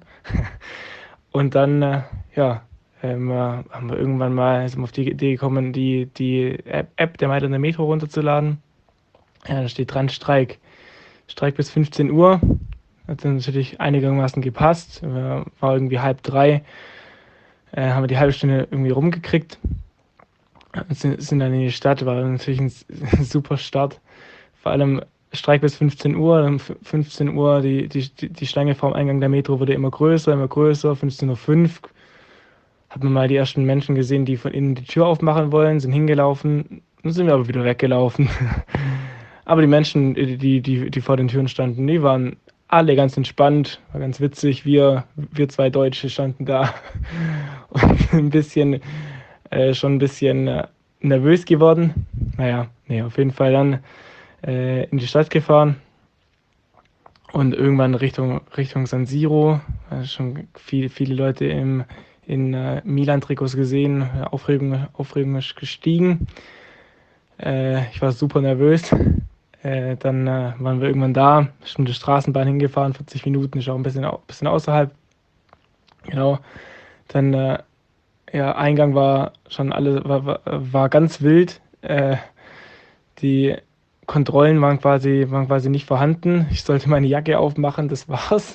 Und dann, äh, ja, ähm, äh, haben wir irgendwann mal sind wir auf die Idee gekommen, die, die App, App der Mailänder Metro runterzuladen. Ja, da steht dran Streik. Streik bis fünfzehn Uhr. Hat dann natürlich einigermaßen gepasst. Äh, War irgendwie halb drei. Äh, haben wir die halbe Stunde irgendwie rumgekriegt. Und sind, sind dann in die Stadt. War natürlich ein, s- ein super Start. Vor allem Streik bis fünfzehn Uhr. Um f- fünfzehn Uhr, die, die, die die Schlange vorm Eingang der Metro wurde immer größer, immer größer. fünfzehn Uhr fünf hat man mal die ersten Menschen gesehen, die von innen die Tür aufmachen wollen, sind hingelaufen. Dann sind wir aber wieder weggelaufen. Aber die Menschen, die, die, die die vor den Türen standen, die waren alle ganz entspannt, war ganz witzig. Wir, wir zwei Deutsche standen da und ein bisschen, äh, schon ein bisschen äh, nervös geworden. Naja, nee, auf jeden Fall dann äh, in die Stadt gefahren und irgendwann Richtung, Richtung San Siro. Äh, schon viele, viele Leute im, in äh, Milan-Trikots gesehen, Aufregung, Aufregung ist gestiegen. Äh, ich war super nervös. Äh, dann äh, waren wir irgendwann da, Stunde Straßenbahn hingefahren, vierzig Minuten, ist auch ein bisschen, au- bisschen außerhalb. Genau. Dann, äh, ja, Eingang war schon alle, war, war, war ganz wild. Äh, die Kontrollen waren quasi, waren quasi nicht vorhanden. Ich sollte meine Jacke aufmachen, das war's.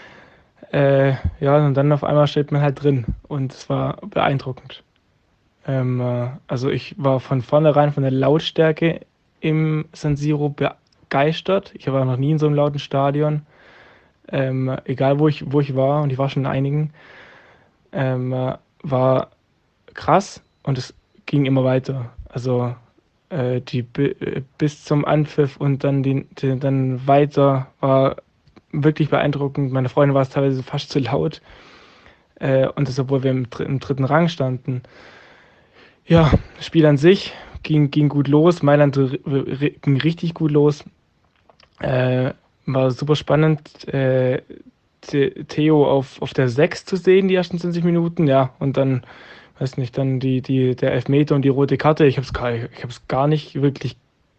Äh, ja, und dann auf einmal steht man halt drin und es war beeindruckend. Ähm, äh, also ich war von vornherein von der Lautstärke im San Siro begeistert. Ich war noch nie in so einem lauten Stadion. Ähm, egal wo ich, wo ich war, und ich war schon in einigen, ähm, äh, war krass und es ging immer weiter. Also äh, die bi- äh, bis zum Anpfiff und dann, die, die, dann weiter war wirklich beeindruckend. Meine Freundin war es teilweise fast zu laut. Äh, und das, obwohl wir im, dr- im dritten Rang standen. Ja, das Spiel an sich ging, ging gut los. Mailand r- r- ging richtig gut los. Äh, war super spannend, äh, The- Theo auf, auf der sechs zu sehen, die ersten zwanzig Minuten. Ja, und dann, weiß nicht, dann die, die, der Elfmeter und die rote Karte. Ich habe es gar, ich hab's gar nicht wirklich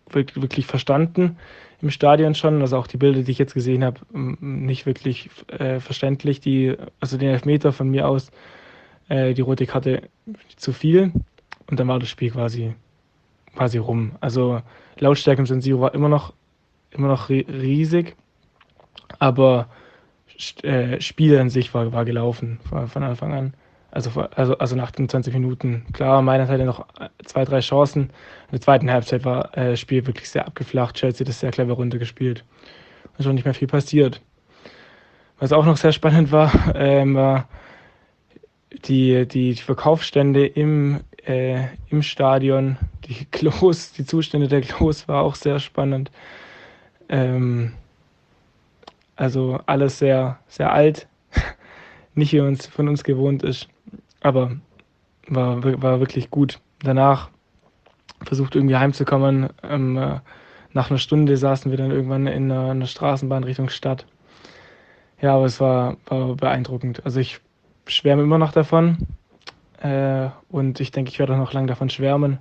wirklich verstanden im Stadion schon. Also auch die Bilder, die ich jetzt gesehen habe, nicht wirklich äh, verständlich. Die, also den Elfmeter von mir aus, äh, die rote Karte zu viel. Und dann war das Spiel quasi, quasi rum. Also Lautstärke im San Siro war immer noch, immer noch riesig. Aber äh, Spiel an sich war, war gelaufen von, von Anfang an. Also, also, also nach den zwanzig Minuten. Klar, Mainz hatte noch zwei, drei Chancen. In der zweiten Halbzeit war das äh, Spiel wirklich sehr abgeflacht. Chelsea hat das sehr clever runtergespielt. Und schon nicht mehr viel passiert. Was auch noch sehr spannend war, ähm, war die, die, die Verkaufsstände im, äh, im Stadion. Die Klos, die Zustände der Klos war auch sehr spannend. Ähm, also alles sehr, sehr alt. Nicht wie uns von uns gewohnt ist. Aber war, war wirklich gut. Danach versucht irgendwie heimzukommen. Ähm, äh, nach einer Stunde saßen wir dann irgendwann in einer, einer Straßenbahn Richtung Stadt. Ja, aber es war, war beeindruckend. Also ich schwärme immer noch davon. Äh, und ich denke, ich werde auch noch lange davon schwärmen.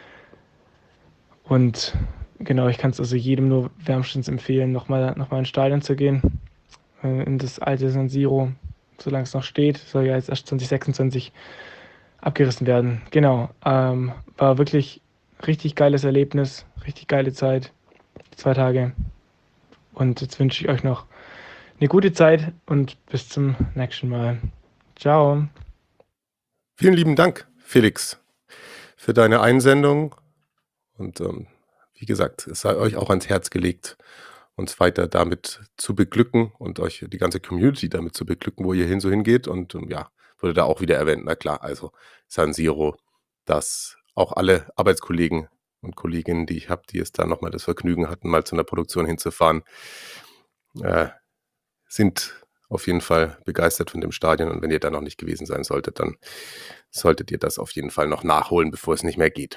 Und genau, ich kann es also jedem nur wärmstens empfehlen, nochmal noch mal ins Stadion zu gehen. Äh, in das alte San Siro. Solange es noch steht, soll ja jetzt erst zwanzig sechsundzwanzig abgerissen werden. Genau, ähm, war wirklich richtig geiles Erlebnis, richtig geile Zeit, die zwei Tage. Und jetzt wünsche ich euch noch eine gute Zeit und bis zum nächsten Mal. Ciao. Vielen lieben Dank, Felix, für deine Einsendung. Und ähm, wie gesagt, es sei euch auch ans Herz gelegt, uns weiter damit zu beglücken und euch die ganze Community damit zu beglücken, wo ihr hin so hingeht. Und ähm, ja, wurde da auch wieder erwähnt, na klar, also San Siro, dass auch alle Arbeitskollegen und Kolleginnen, die ich habe, die es da nochmal das Vergnügen hatten, mal zu einer Produktion hinzufahren, äh, sind auf jeden Fall begeistert von dem Stadion. Und wenn ihr da noch nicht gewesen sein solltet, dann solltet ihr das auf jeden Fall noch nachholen, bevor es nicht mehr geht.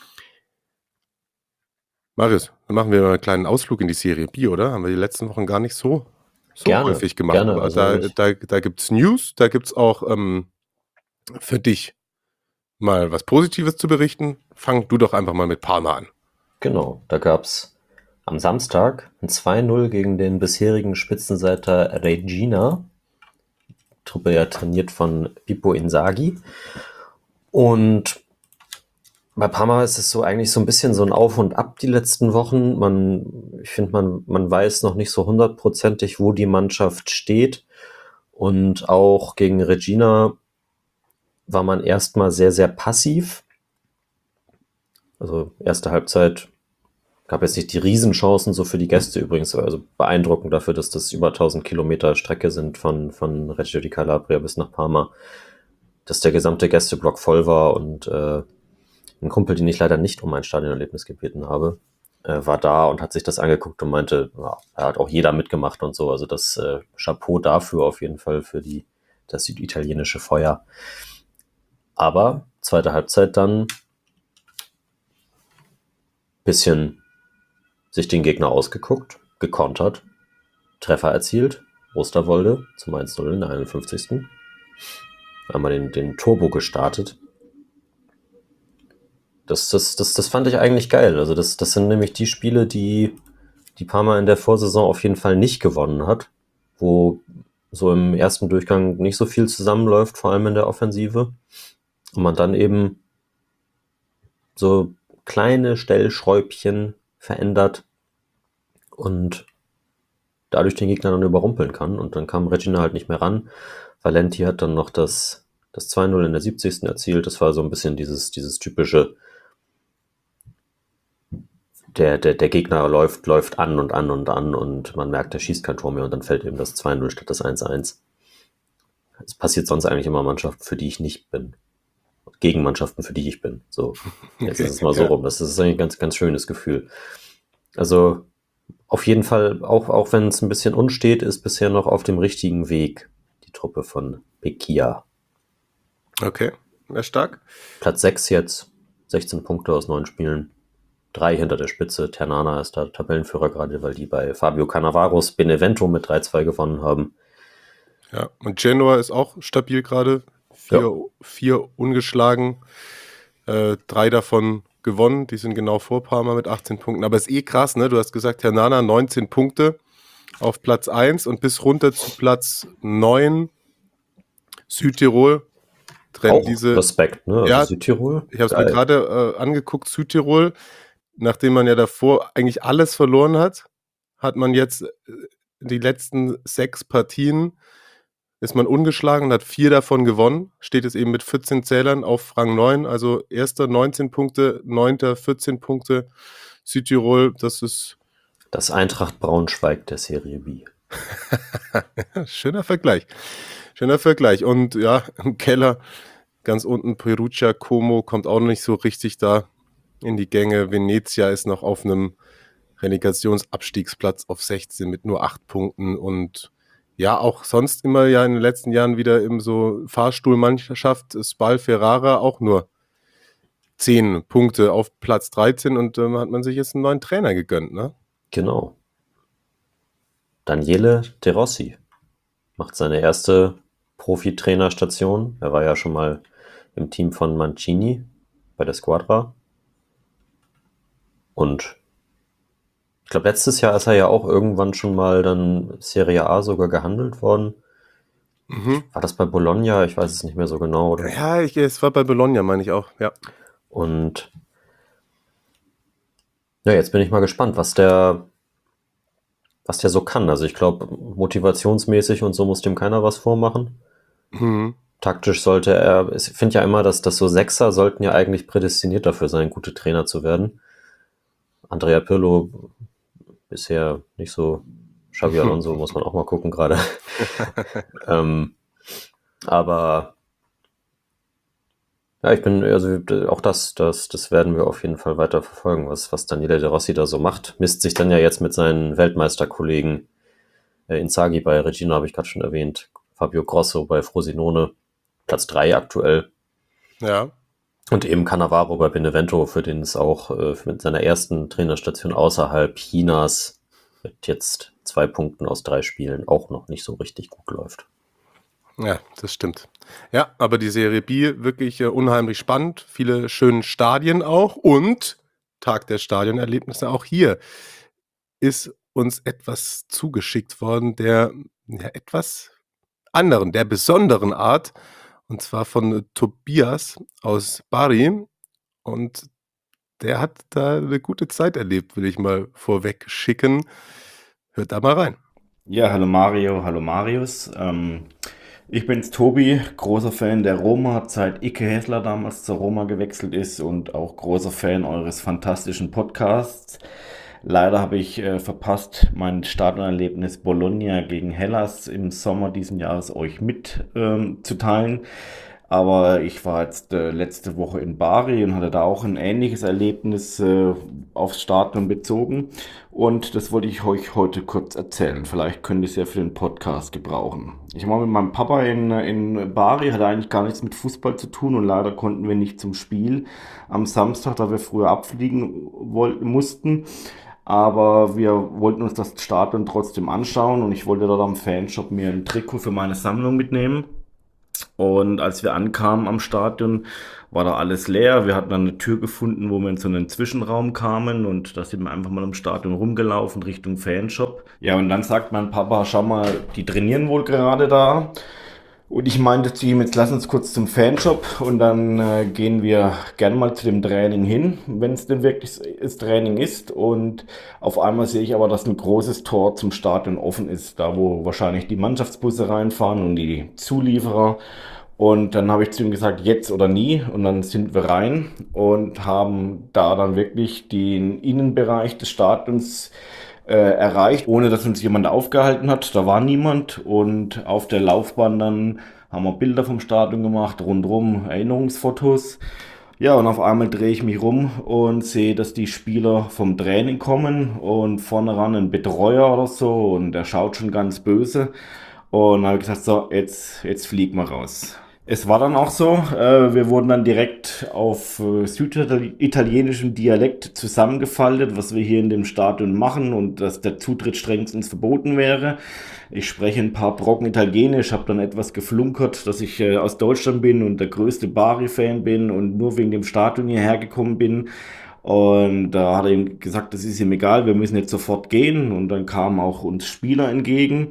Marius, dann machen wir mal einen kleinen Ausflug in die Serie B, oder? Haben wir die letzten Wochen gar nicht so, so Gerne, häufig gemacht. gerne, Aber also da ich- da, da gibt es News, da gibt es auch ähm, für dich mal was Positives zu berichten. Fang du doch einfach mal mit Parma an. Genau, da gab es am Samstag ein zwei null gegen den bisherigen Spitzenseiter Regina. Truppe ja trainiert von Pippo Inzaghi. Und bei Parma ist es so eigentlich so ein bisschen so ein Auf und Ab die letzten Wochen. Man, ich finde, man, man weiß noch nicht so hundertprozentig, wo die Mannschaft steht. Und auch gegen Regina war man erstmal sehr, sehr passiv. Also erste Halbzeit gab jetzt nicht die Riesenchancen, so für die Gäste übrigens. Also beeindruckend dafür, dass das über tausend Kilometer Strecke sind von, von Reggio di Calabria bis nach Parma. Dass der gesamte Gästeblock voll war und äh, ein Kumpel, den ich leider nicht um ein Stadionerlebnis gebeten habe, äh, war da und hat sich das angeguckt und meinte, ja, da hat auch jeder mitgemacht und so. Also das äh, Chapeau dafür auf jeden Fall für die, das süditalienische Feuer. Aber zweite Halbzeit dann bisschen sich den Gegner ausgeguckt, gekontert, Treffer erzielt, Osterwolde zum eins null in der einundfünfzigsten Einmal den, den Turbo gestartet. Das, das, das, das fand ich eigentlich geil. Also das, das sind nämlich die Spiele, die, die Parma in der Vorsaison auf jeden Fall nicht gewonnen hat, wo so im ersten Durchgang nicht so viel zusammenläuft, vor allem in der Offensive. Und man dann eben so kleine Stellschräubchen verändert und dadurch den Gegner dann überrumpeln kann. Und dann kam Regina halt nicht mehr ran. Valenti hat dann noch das, das zwei null in der siebzigsten erzielt. Das war so ein bisschen dieses, dieses typische, der, der, der Gegner läuft, läuft an und an und an und man merkt, er schießt kein Tor mehr und dann fällt eben das zwei null statt das eins eins. Es passiert sonst eigentlich immer Mannschaften, für die ich nicht bin. Gegen Mannschaften, für die ich bin. So, jetzt ist es mal so Ja. rum. Das ist eigentlich ein ganz, ganz schönes Gefühl. Also auf jeden Fall, auch, auch wenn es ein bisschen unstet, ist bisher noch auf dem richtigen Weg die Truppe von Pecchia. Okay, sehr stark. Platz sechs jetzt, sechzehn Punkte aus neun Spielen. Drei hinter der Spitze. Ternana ist da Tabellenführer gerade, weil die bei Fabio Cannavaros Benevento mit drei zwei gewonnen haben. Ja, und Genoa ist auch stabil gerade. Vier, Ja. vier ungeschlagen. Äh, drei davon gewonnen. Die sind genau vor Parma mit achtzehn Punkten. Aber ist eh krass, ne? Du hast gesagt, Hernana neunzehn Punkte auf Platz eins und bis runter zu Platz neun Südtirol. Trennen Auch diese, Respekt, ne? Also ja, Südtirol. ich habe es mir Geil. gerade äh, angeguckt, Südtirol, nachdem man ja davor eigentlich alles verloren hat, hat man jetzt äh, die letzten sechs Partien, ist man ungeschlagen und hat vier davon gewonnen, steht es eben mit vierzehn Zählern auf Rang neun, also erster neunzehn Punkte, neunter vierzehn Punkte, Südtirol, das ist Das Eintracht Braunschweig der Serie B. schöner Vergleich, schöner Vergleich und ja, im Keller ganz unten Perugia, Como kommt auch noch nicht so richtig da in die Gänge, Venezia ist noch auf einem Relegationsabstiegsplatz auf sechzehn mit nur acht Punkten und ja, auch sonst immer ja in den letzten Jahren wieder im so Fahrstuhlmannschaft, Spal Ferrara auch nur zehn Punkte auf Platz dreizehn und ähm, hat man sich jetzt einen neuen Trainer gegönnt, ne? Genau. Daniele De Rossi macht seine erste Profi-Trainerstation. Er war ja schon mal im Team von Mancini bei der Squadra. Und ich glaube, letztes Jahr ist er ja auch irgendwann schon mal dann Serie A sogar gehandelt worden. Mhm. War das bei Bologna? Ich weiß es nicht mehr so genau. Oder? Ja, ich, es war bei Bologna, meine ich auch, ja. Und ja, jetzt bin ich mal gespannt, was der, was der so kann. Also ich glaube, motivationsmäßig und so muss dem keiner was vormachen. Mhm. Taktisch sollte er, ich finde ja immer, dass, dass so Sechser sollten ja eigentlich prädestiniert dafür sein, gute Trainer zu werden. Andrea Pirlo bisher nicht so. Xabi Alonso muss man auch mal gucken gerade. ähm, aber ja, ich bin, also auch das, das, das werden wir auf jeden Fall weiter verfolgen, was, was Daniele De Rossi da so macht. Misst sich dann ja jetzt mit seinen Weltmeisterkollegen äh, Inzaghi bei Regina, habe ich gerade schon erwähnt, Fabio Grosso bei Frosinone, Platz drei aktuell. Ja. Und eben Cannavaro bei Benevento, für den es auch äh, mit seiner ersten Trainerstation außerhalb Chinas mit jetzt zwei Punkten aus drei Spielen auch noch nicht so richtig gut läuft. Ja, das stimmt. Ja, aber die Serie B wirklich äh, unheimlich spannend, viele schöne Stadien auch und Tag der Stadionerlebnisse auch hier ist uns etwas zugeschickt worden, der ja, etwas anderen, der besonderen Art, und zwar von äh, Tobias aus Bari und der hat da eine gute Zeit erlebt, will ich mal vorweg schicken. Hört da mal rein. Ja, hallo Mario, hallo Marius. Ähm, ich bin's Tobi, großer Fan der Roma, seit Icke Hessler damals zur Roma gewechselt ist und auch großer Fan eures fantastischen Podcasts. Leider habe ich äh, verpasst, mein Stadionerlebnis Bologna gegen Hellas im Sommer diesen Jahres euch mitzuteilen. Ähm, Aber ich war jetzt äh, letzte Woche in Bari und hatte da auch ein ähnliches Erlebnis äh, aufs Stadion bezogen. Und das wollte ich euch heute kurz erzählen. Vielleicht könnt ihr es ja für den Podcast gebrauchen. Ich war mit meinem Papa in, in Bari, hatte eigentlich gar nichts mit Fußball zu tun und leider konnten wir nicht zum Spiel am Samstag, da wir früher abfliegen wollten, mussten. Aber wir wollten uns das Stadion trotzdem anschauen und ich wollte dort am Fanshop mir ein Trikot für meine Sammlung mitnehmen. Und als wir ankamen am Stadion, war da alles leer. Wir hatten dann eine Tür gefunden, wo wir in so einen Zwischenraum kamen und da sind wir einfach mal im Stadion rumgelaufen Richtung Fanshop. Ja, und dann sagt mein Papa, schau mal, die trainieren wohl gerade da. Und ich meinte zu ihm, jetzt lass uns kurz zum Fanshop und dann äh, gehen wir gern mal zu dem Training hin, wenn es denn wirklich das Training ist. Und auf einmal sehe ich aber, dass ein großes Tor zum Stadion offen ist, da wo wahrscheinlich die Mannschaftsbusse reinfahren und die Zulieferer. Und dann habe ich zu ihm gesagt, jetzt oder nie. Und dann sind wir rein und haben da dann wirklich den Innenbereich des Stadions Äh, erreicht, ohne dass uns jemand aufgehalten hat. Da war niemand und auf der Laufbahn dann haben wir Bilder vom Stadion gemacht, rundherum Erinnerungsfotos. Ja, und auf einmal drehe ich mich rum und sehe, dass die Spieler vom Training kommen und vorne ran ein Betreuer oder so und der schaut schon ganz böse. Und dann habe ich gesagt, so, jetzt, jetzt fliegen wir raus. Es war dann auch so, äh, wir wurden dann direkt auf äh, süditalienischem Dialekt zusammengefaltet, was wir hier in dem Stadion machen und dass der Zutritt strengstens verboten wäre. Ich spreche ein paar Brocken Italienisch, habe dann etwas geflunkert, dass ich äh, aus Deutschland bin und der größte Bari-Fan bin und nur wegen dem Stadion hierher gekommen bin. Und da hat er ihm gesagt, das ist ihm egal, wir müssen jetzt sofort gehen. Und dann kamen auch uns Spieler entgegen.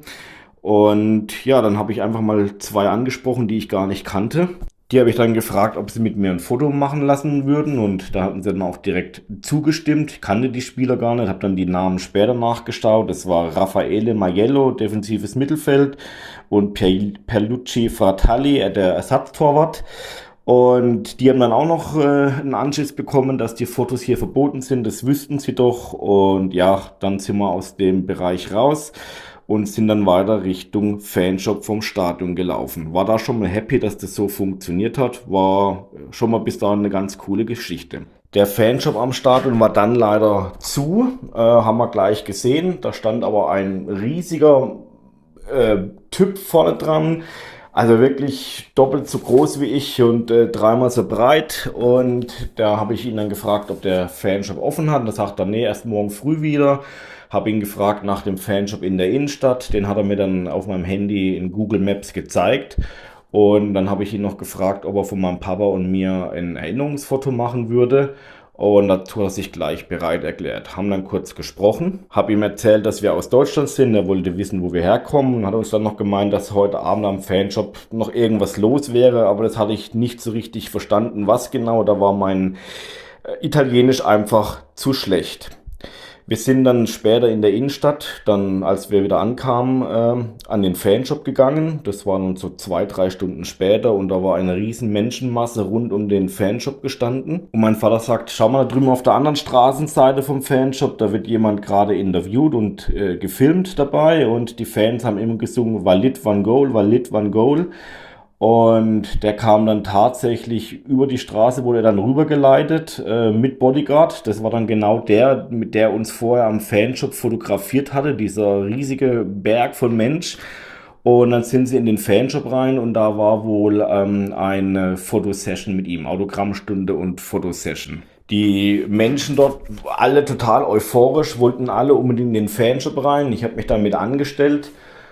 Und ja, dann habe ich einfach mal zwei angesprochen, die ich gar nicht kannte. Die habe ich dann gefragt, ob sie mit mir ein Foto machen lassen würden. Und da hatten sie dann auch direkt zugestimmt. Ich kannte die Spieler gar nicht, habe dann die Namen später nachgeschaut. Das war Raffaele Maiello, defensives Mittelfeld, und Pier- Pierluigi Fratelli, äh, der Ersatztorwart. Und die haben dann auch noch äh, einen Anschiss bekommen, dass die Fotos hier verboten sind. Das wüssten sie doch. Und ja, dann sind wir aus dem Bereich raus und sind dann weiter Richtung Fanshop vom Stadion gelaufen. War da schon mal happy, dass das so funktioniert hat. War schon mal bis dahin eine ganz coole Geschichte. Der Fanshop am Stadion war dann leider zu, äh, haben wir gleich gesehen. Da stand aber ein riesiger äh, Typ vorne dran. Also wirklich doppelt so groß wie ich und äh, dreimal so breit. Und da habe ich ihn dann gefragt, ob der Fanshop offen hat. Und da sagt er, nee, erst morgen früh wieder. Habe ihn gefragt nach dem Fanshop in der Innenstadt. Den hat er mir dann auf meinem Handy in Google Maps gezeigt. Und dann habe ich ihn noch gefragt, ob er von meinem Papa und mir ein Erinnerungsfoto machen würde. Und dazu hat er sich gleich bereit erklärt. Haben dann kurz gesprochen. Habe ihm erzählt, dass wir aus Deutschland sind. Er wollte wissen, wo wir herkommen. Und hat uns dann noch gemeint, dass heute Abend am Fanshop noch irgendwas los wäre. Aber das hatte ich nicht so richtig verstanden, was genau. Da war mein äh, Italienisch einfach zu schlecht. Wir sind dann später in der Innenstadt, dann als wir wieder ankamen, äh, an den Fanshop gegangen. Das war nun so zwei, drei Stunden später und da war eine riesen Menschenmasse rund um den Fanshop gestanden. Und mein Vater sagt, schau mal da drüben auf der anderen Straßenseite vom Fanshop, da wird jemand gerade interviewt und äh, gefilmt dabei und die Fans haben immer gesungen, Walid van Goal, Walid van Goal. Und der kam dann tatsächlich über die Straße, wurde er dann rübergeleitet äh, mit Bodyguard. Das war dann genau der, mit der uns vorher am Fanshop fotografiert hatte, dieser riesige Berg von Mensch. Und dann sind sie in den Fanshop rein und da war wohl ähm, eine Fotosession mit ihm, Autogrammstunde und Fotosession. Die Menschen dort, alle total euphorisch, wollten alle unbedingt in den Fanshop rein. Ich habe mich damit angestellt.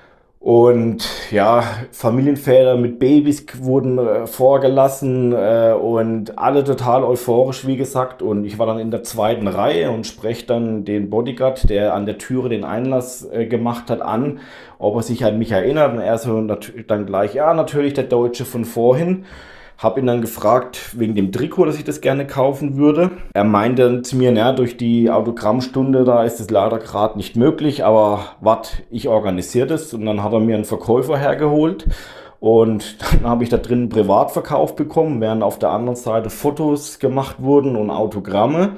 Und ja, Familienväter mit Babys wurden äh, vorgelassen äh, und alle total euphorisch, wie gesagt. Und ich war dann in der zweiten Reihe und spreche dann den Bodyguard, der an der Türe den Einlass äh, gemacht hat, an, ob er sich an mich erinnert. Und er so dann gleich, ja, natürlich der Deutsche von vorhin. Habe ihn dann gefragt wegen dem Trikot, dass ich das gerne kaufen würde. Er meinte dann zu mir, naja, durch die Autogrammstunde, da ist es leider gerade nicht möglich, aber wart, ich organisiere das. Und dann hat er mir einen Verkäufer hergeholt und dann habe ich da drin einen Privatverkauf bekommen, während auf der anderen Seite Fotos gemacht wurden und Autogramme.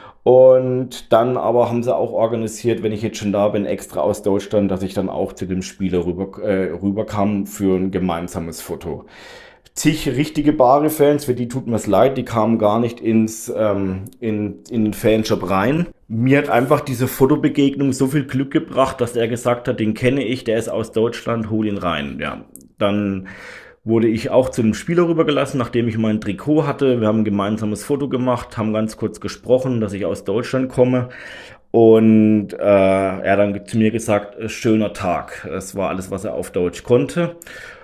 Und dann aber haben sie auch organisiert, wenn ich jetzt schon da bin, extra aus Deutschland, dass ich dann auch zu dem Spieler rüber, äh, rüberkam für ein gemeinsames Foto. Zig richtige Bari-Fans, für die tut mir es leid, die kamen gar nicht ins, ähm, in, in den Fanshop rein. Mir hat einfach diese Fotobegegnung so viel Glück gebracht, dass er gesagt hat, den kenne ich, der ist aus Deutschland, hol ihn rein. Ja, dann wurde ich auch zu dem Spieler rübergelassen, nachdem ich mein Trikot hatte. Wir haben ein gemeinsames Foto gemacht, haben ganz kurz gesprochen, dass ich aus Deutschland komme. Und äh, er hat dann zu mir gesagt, schöner Tag. Das war alles, was er auf Deutsch konnte.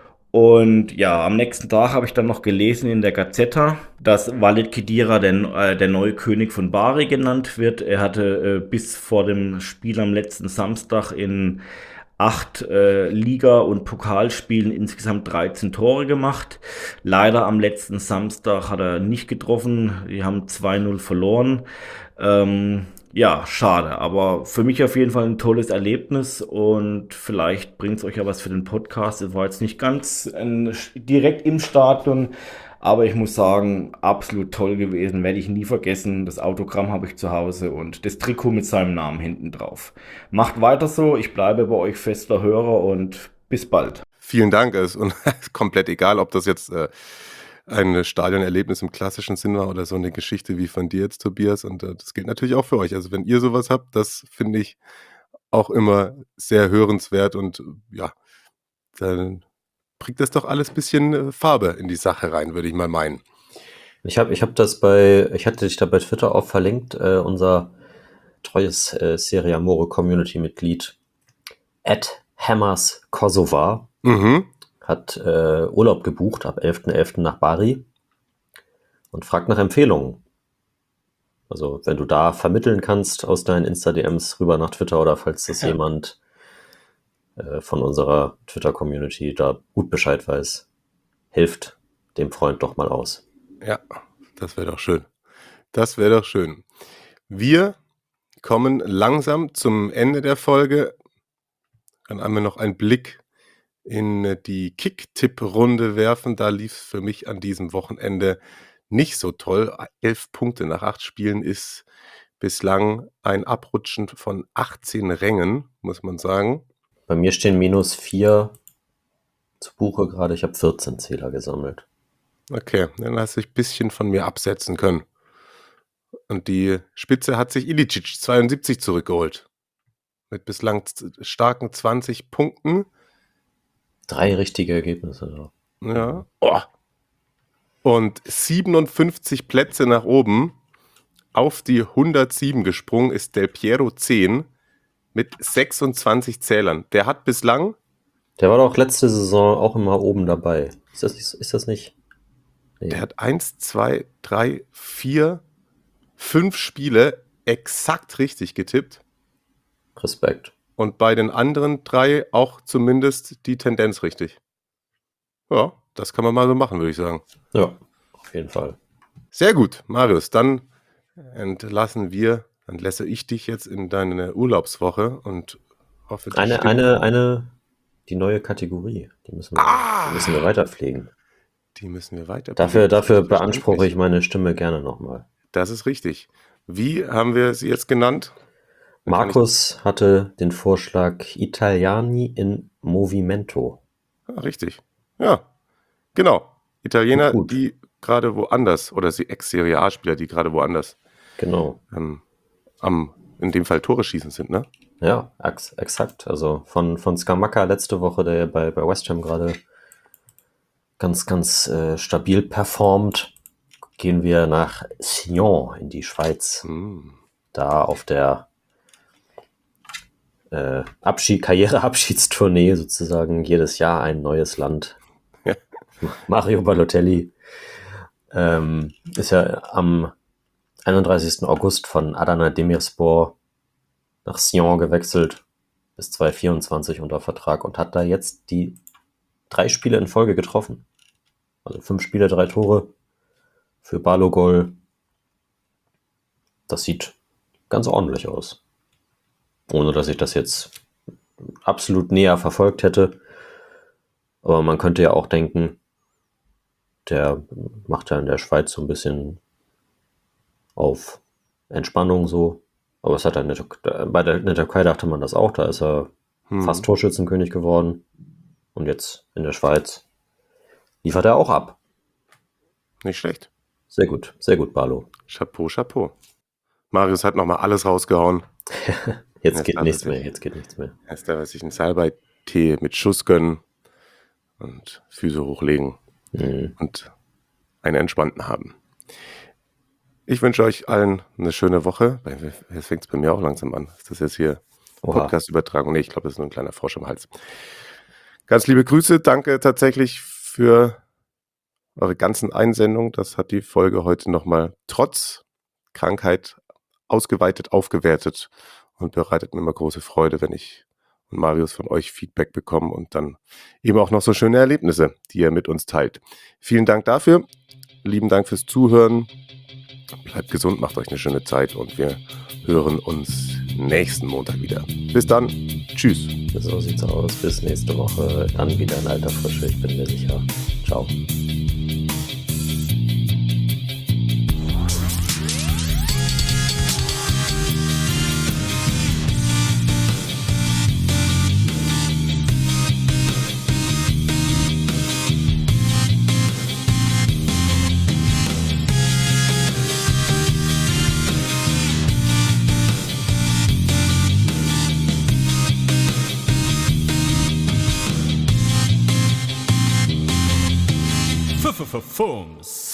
Und ja, am nächsten Tag habe ich dann noch gelesen in der Gazzetta, dass Walid Khedira der, äh, der neue König von Bari genannt wird. Er hatte äh, bis vor dem Spiel am letzten Samstag in acht äh, Liga- und Pokalspielen insgesamt dreizehn Tore gemacht. Leider am letzten Samstag hat er nicht getroffen. Die haben zwei null verloren. Ähm, Ja, schade, aber für mich auf jeden Fall ein tolles Erlebnis und vielleicht bringt es euch ja was für den Podcast. Es war jetzt nicht ganz ein, direkt im Stadion, aber ich muss sagen, absolut toll gewesen, werde ich nie vergessen. Das Autogramm habe ich zu Hause und das Trikot mit seinem Namen hinten drauf. Macht weiter so, ich bleibe bei euch fester Hörer und bis bald. Vielen Dank, es ist komplett egal, ob das jetzt äh, ein Stadionerlebnis im klassischen Sinn war oder so eine Geschichte wie von dir jetzt, Tobias. Und äh, das gilt natürlich auch für euch. Also wenn ihr sowas habt, das finde ich auch immer sehr hörenswert und ja, dann bringt das doch alles ein bisschen Farbe in die Sache rein, würde ich mal meinen. Ich habe ich hab das bei, ich hatte dich da bei Twitter auch verlinkt, äh, unser treues äh, Serie Amore Community-Mitglied at Hammers Kosovar Mhm. hat äh, Urlaub gebucht ab elften elften nach Bari und fragt nach Empfehlungen. Also wenn du da vermitteln kannst aus deinen Insta-D Ms rüber nach Twitter oder falls das Ja. jemand äh, von unserer Twitter-Community da gut Bescheid weiß, hilft dem Freund doch mal aus. Ja, das wäre doch schön. Das wäre doch schön. Wir kommen langsam zum Ende der Folge. Dann einmal noch einen Blick in die Kick-Tipp-Runde werfen. Da lief es für mich an diesem Wochenende nicht so toll. Elf Punkte nach acht Spielen ist bislang ein Abrutschen von achtzehn Rängen, muss man sagen. Bei mir stehen minus vier zu Buche gerade. Ich habe vierzehn Zähler gesammelt. Okay, dann hast du dich ein bisschen von mir absetzen können. Und die Spitze hat sich Ilicic zweiundsiebzig zurückgeholt. Mit bislang z- starken zwanzig Punkten. Drei richtige Ergebnisse. Ja. Oh. Und siebenundfünfzig Plätze nach oben. Auf die hundertsieben gesprungen ist Del Piero zehn mit sechsundzwanzig Zählern. Der hat bislang, Der war doch letzte Saison auch immer oben dabei. Ist das nicht? Ist das nicht? Nee. der hat eins, zwei, drei, vier, fünf Spiele exakt richtig getippt. Respekt. Und bei den anderen drei auch zumindest die Tendenz richtig. Ja, das kann man mal so machen, würde ich sagen. Ja, auf jeden Fall. Sehr gut, Marius. Dann entlassen wir, dann lasse ich dich jetzt in deine Urlaubswoche und hoffe, die Eine, stimmt. eine, eine, die neue Kategorie. Die müssen wir, Ah! die müssen wir weiterpflegen. Die müssen wir weiter. Dafür, dafür Selbstverständlich. beanspruche ich meine Stimme gerne nochmal. Das ist richtig. Wie haben wir sie jetzt genannt? Dann kann Markus hatte den Vorschlag Italiani in Movimento. Ich, ah, richtig. Ja, genau. Italiener, Gut. die gerade woanders, oder die Ex-Serie A-Spieler, die gerade woanders Genau. ähm, am, in dem Fall Tore schießen sind, ne? Ja, ex exakt. Also von, von Scamacca letzte Woche, der bei, bei West Ham gerade ganz, ganz äh, stabil performt, gehen wir nach Sion in die Schweiz. Hm. Da auf der äh, Abschied, Karriereabschiedstournee sozusagen jedes Jahr ein neues Land. Ja. Mario Balotelli ähm, ist ja am einunddreißigsten August von Adana Demirspor nach Sion gewechselt, bis zweitausendvierundzwanzig unter Vertrag und hat da jetzt die drei Spiele in Folge getroffen. Also fünf Spiele, drei Tore für Balogol. Das sieht ganz ordentlich aus. Ohne dass ich das jetzt absolut näher verfolgt hätte. Aber man könnte ja auch denken, der macht ja in der Schweiz so ein bisschen auf Entspannung so. Aber es hat er nicht, bei der, in der Türkei dachte man das auch, da ist er Hm. fast Torschützenkönig geworden. Und jetzt in der Schweiz liefert er auch ab. Nicht schlecht. Sehr gut, sehr gut, Barlo. Chapeau, Chapeau. Marius hat nochmal alles rausgehauen. Jetzt Jetzt geht darf nichts er sich- mehr, jetzt geht nichts mehr. Erst darf er sich einen Salbei-Tee mit Schuss gönnen und Füße hochlegen Mhm. und einen entspannten haben. Ich wünsche euch allen eine schöne Woche. Jetzt fängt es bei mir auch langsam an. Ist das jetzt hier Oha. Podcast-Übertragung? Nee, ich glaube, das ist nur ein kleiner Frosch im Hals. Ganz liebe Grüße. Danke tatsächlich für eure ganzen Einsendungen. Das hat die Folge heute nochmal trotz Krankheit ausgeweitet, aufgewertet und bereitet mir immer große Freude, wenn ich und Marius von euch Feedback bekommen und dann eben auch noch so schöne Erlebnisse, die ihr mit uns teilt. Vielen Dank dafür. Lieben Dank fürs Zuhören. Bleibt gesund, macht euch eine schöne Zeit und wir hören uns nächsten Montag wieder. Bis dann. Tschüss. So sieht's aus. Bis nächste Woche. Dann wieder in alter Frische, ich bin mir sicher. Ciao. Fums.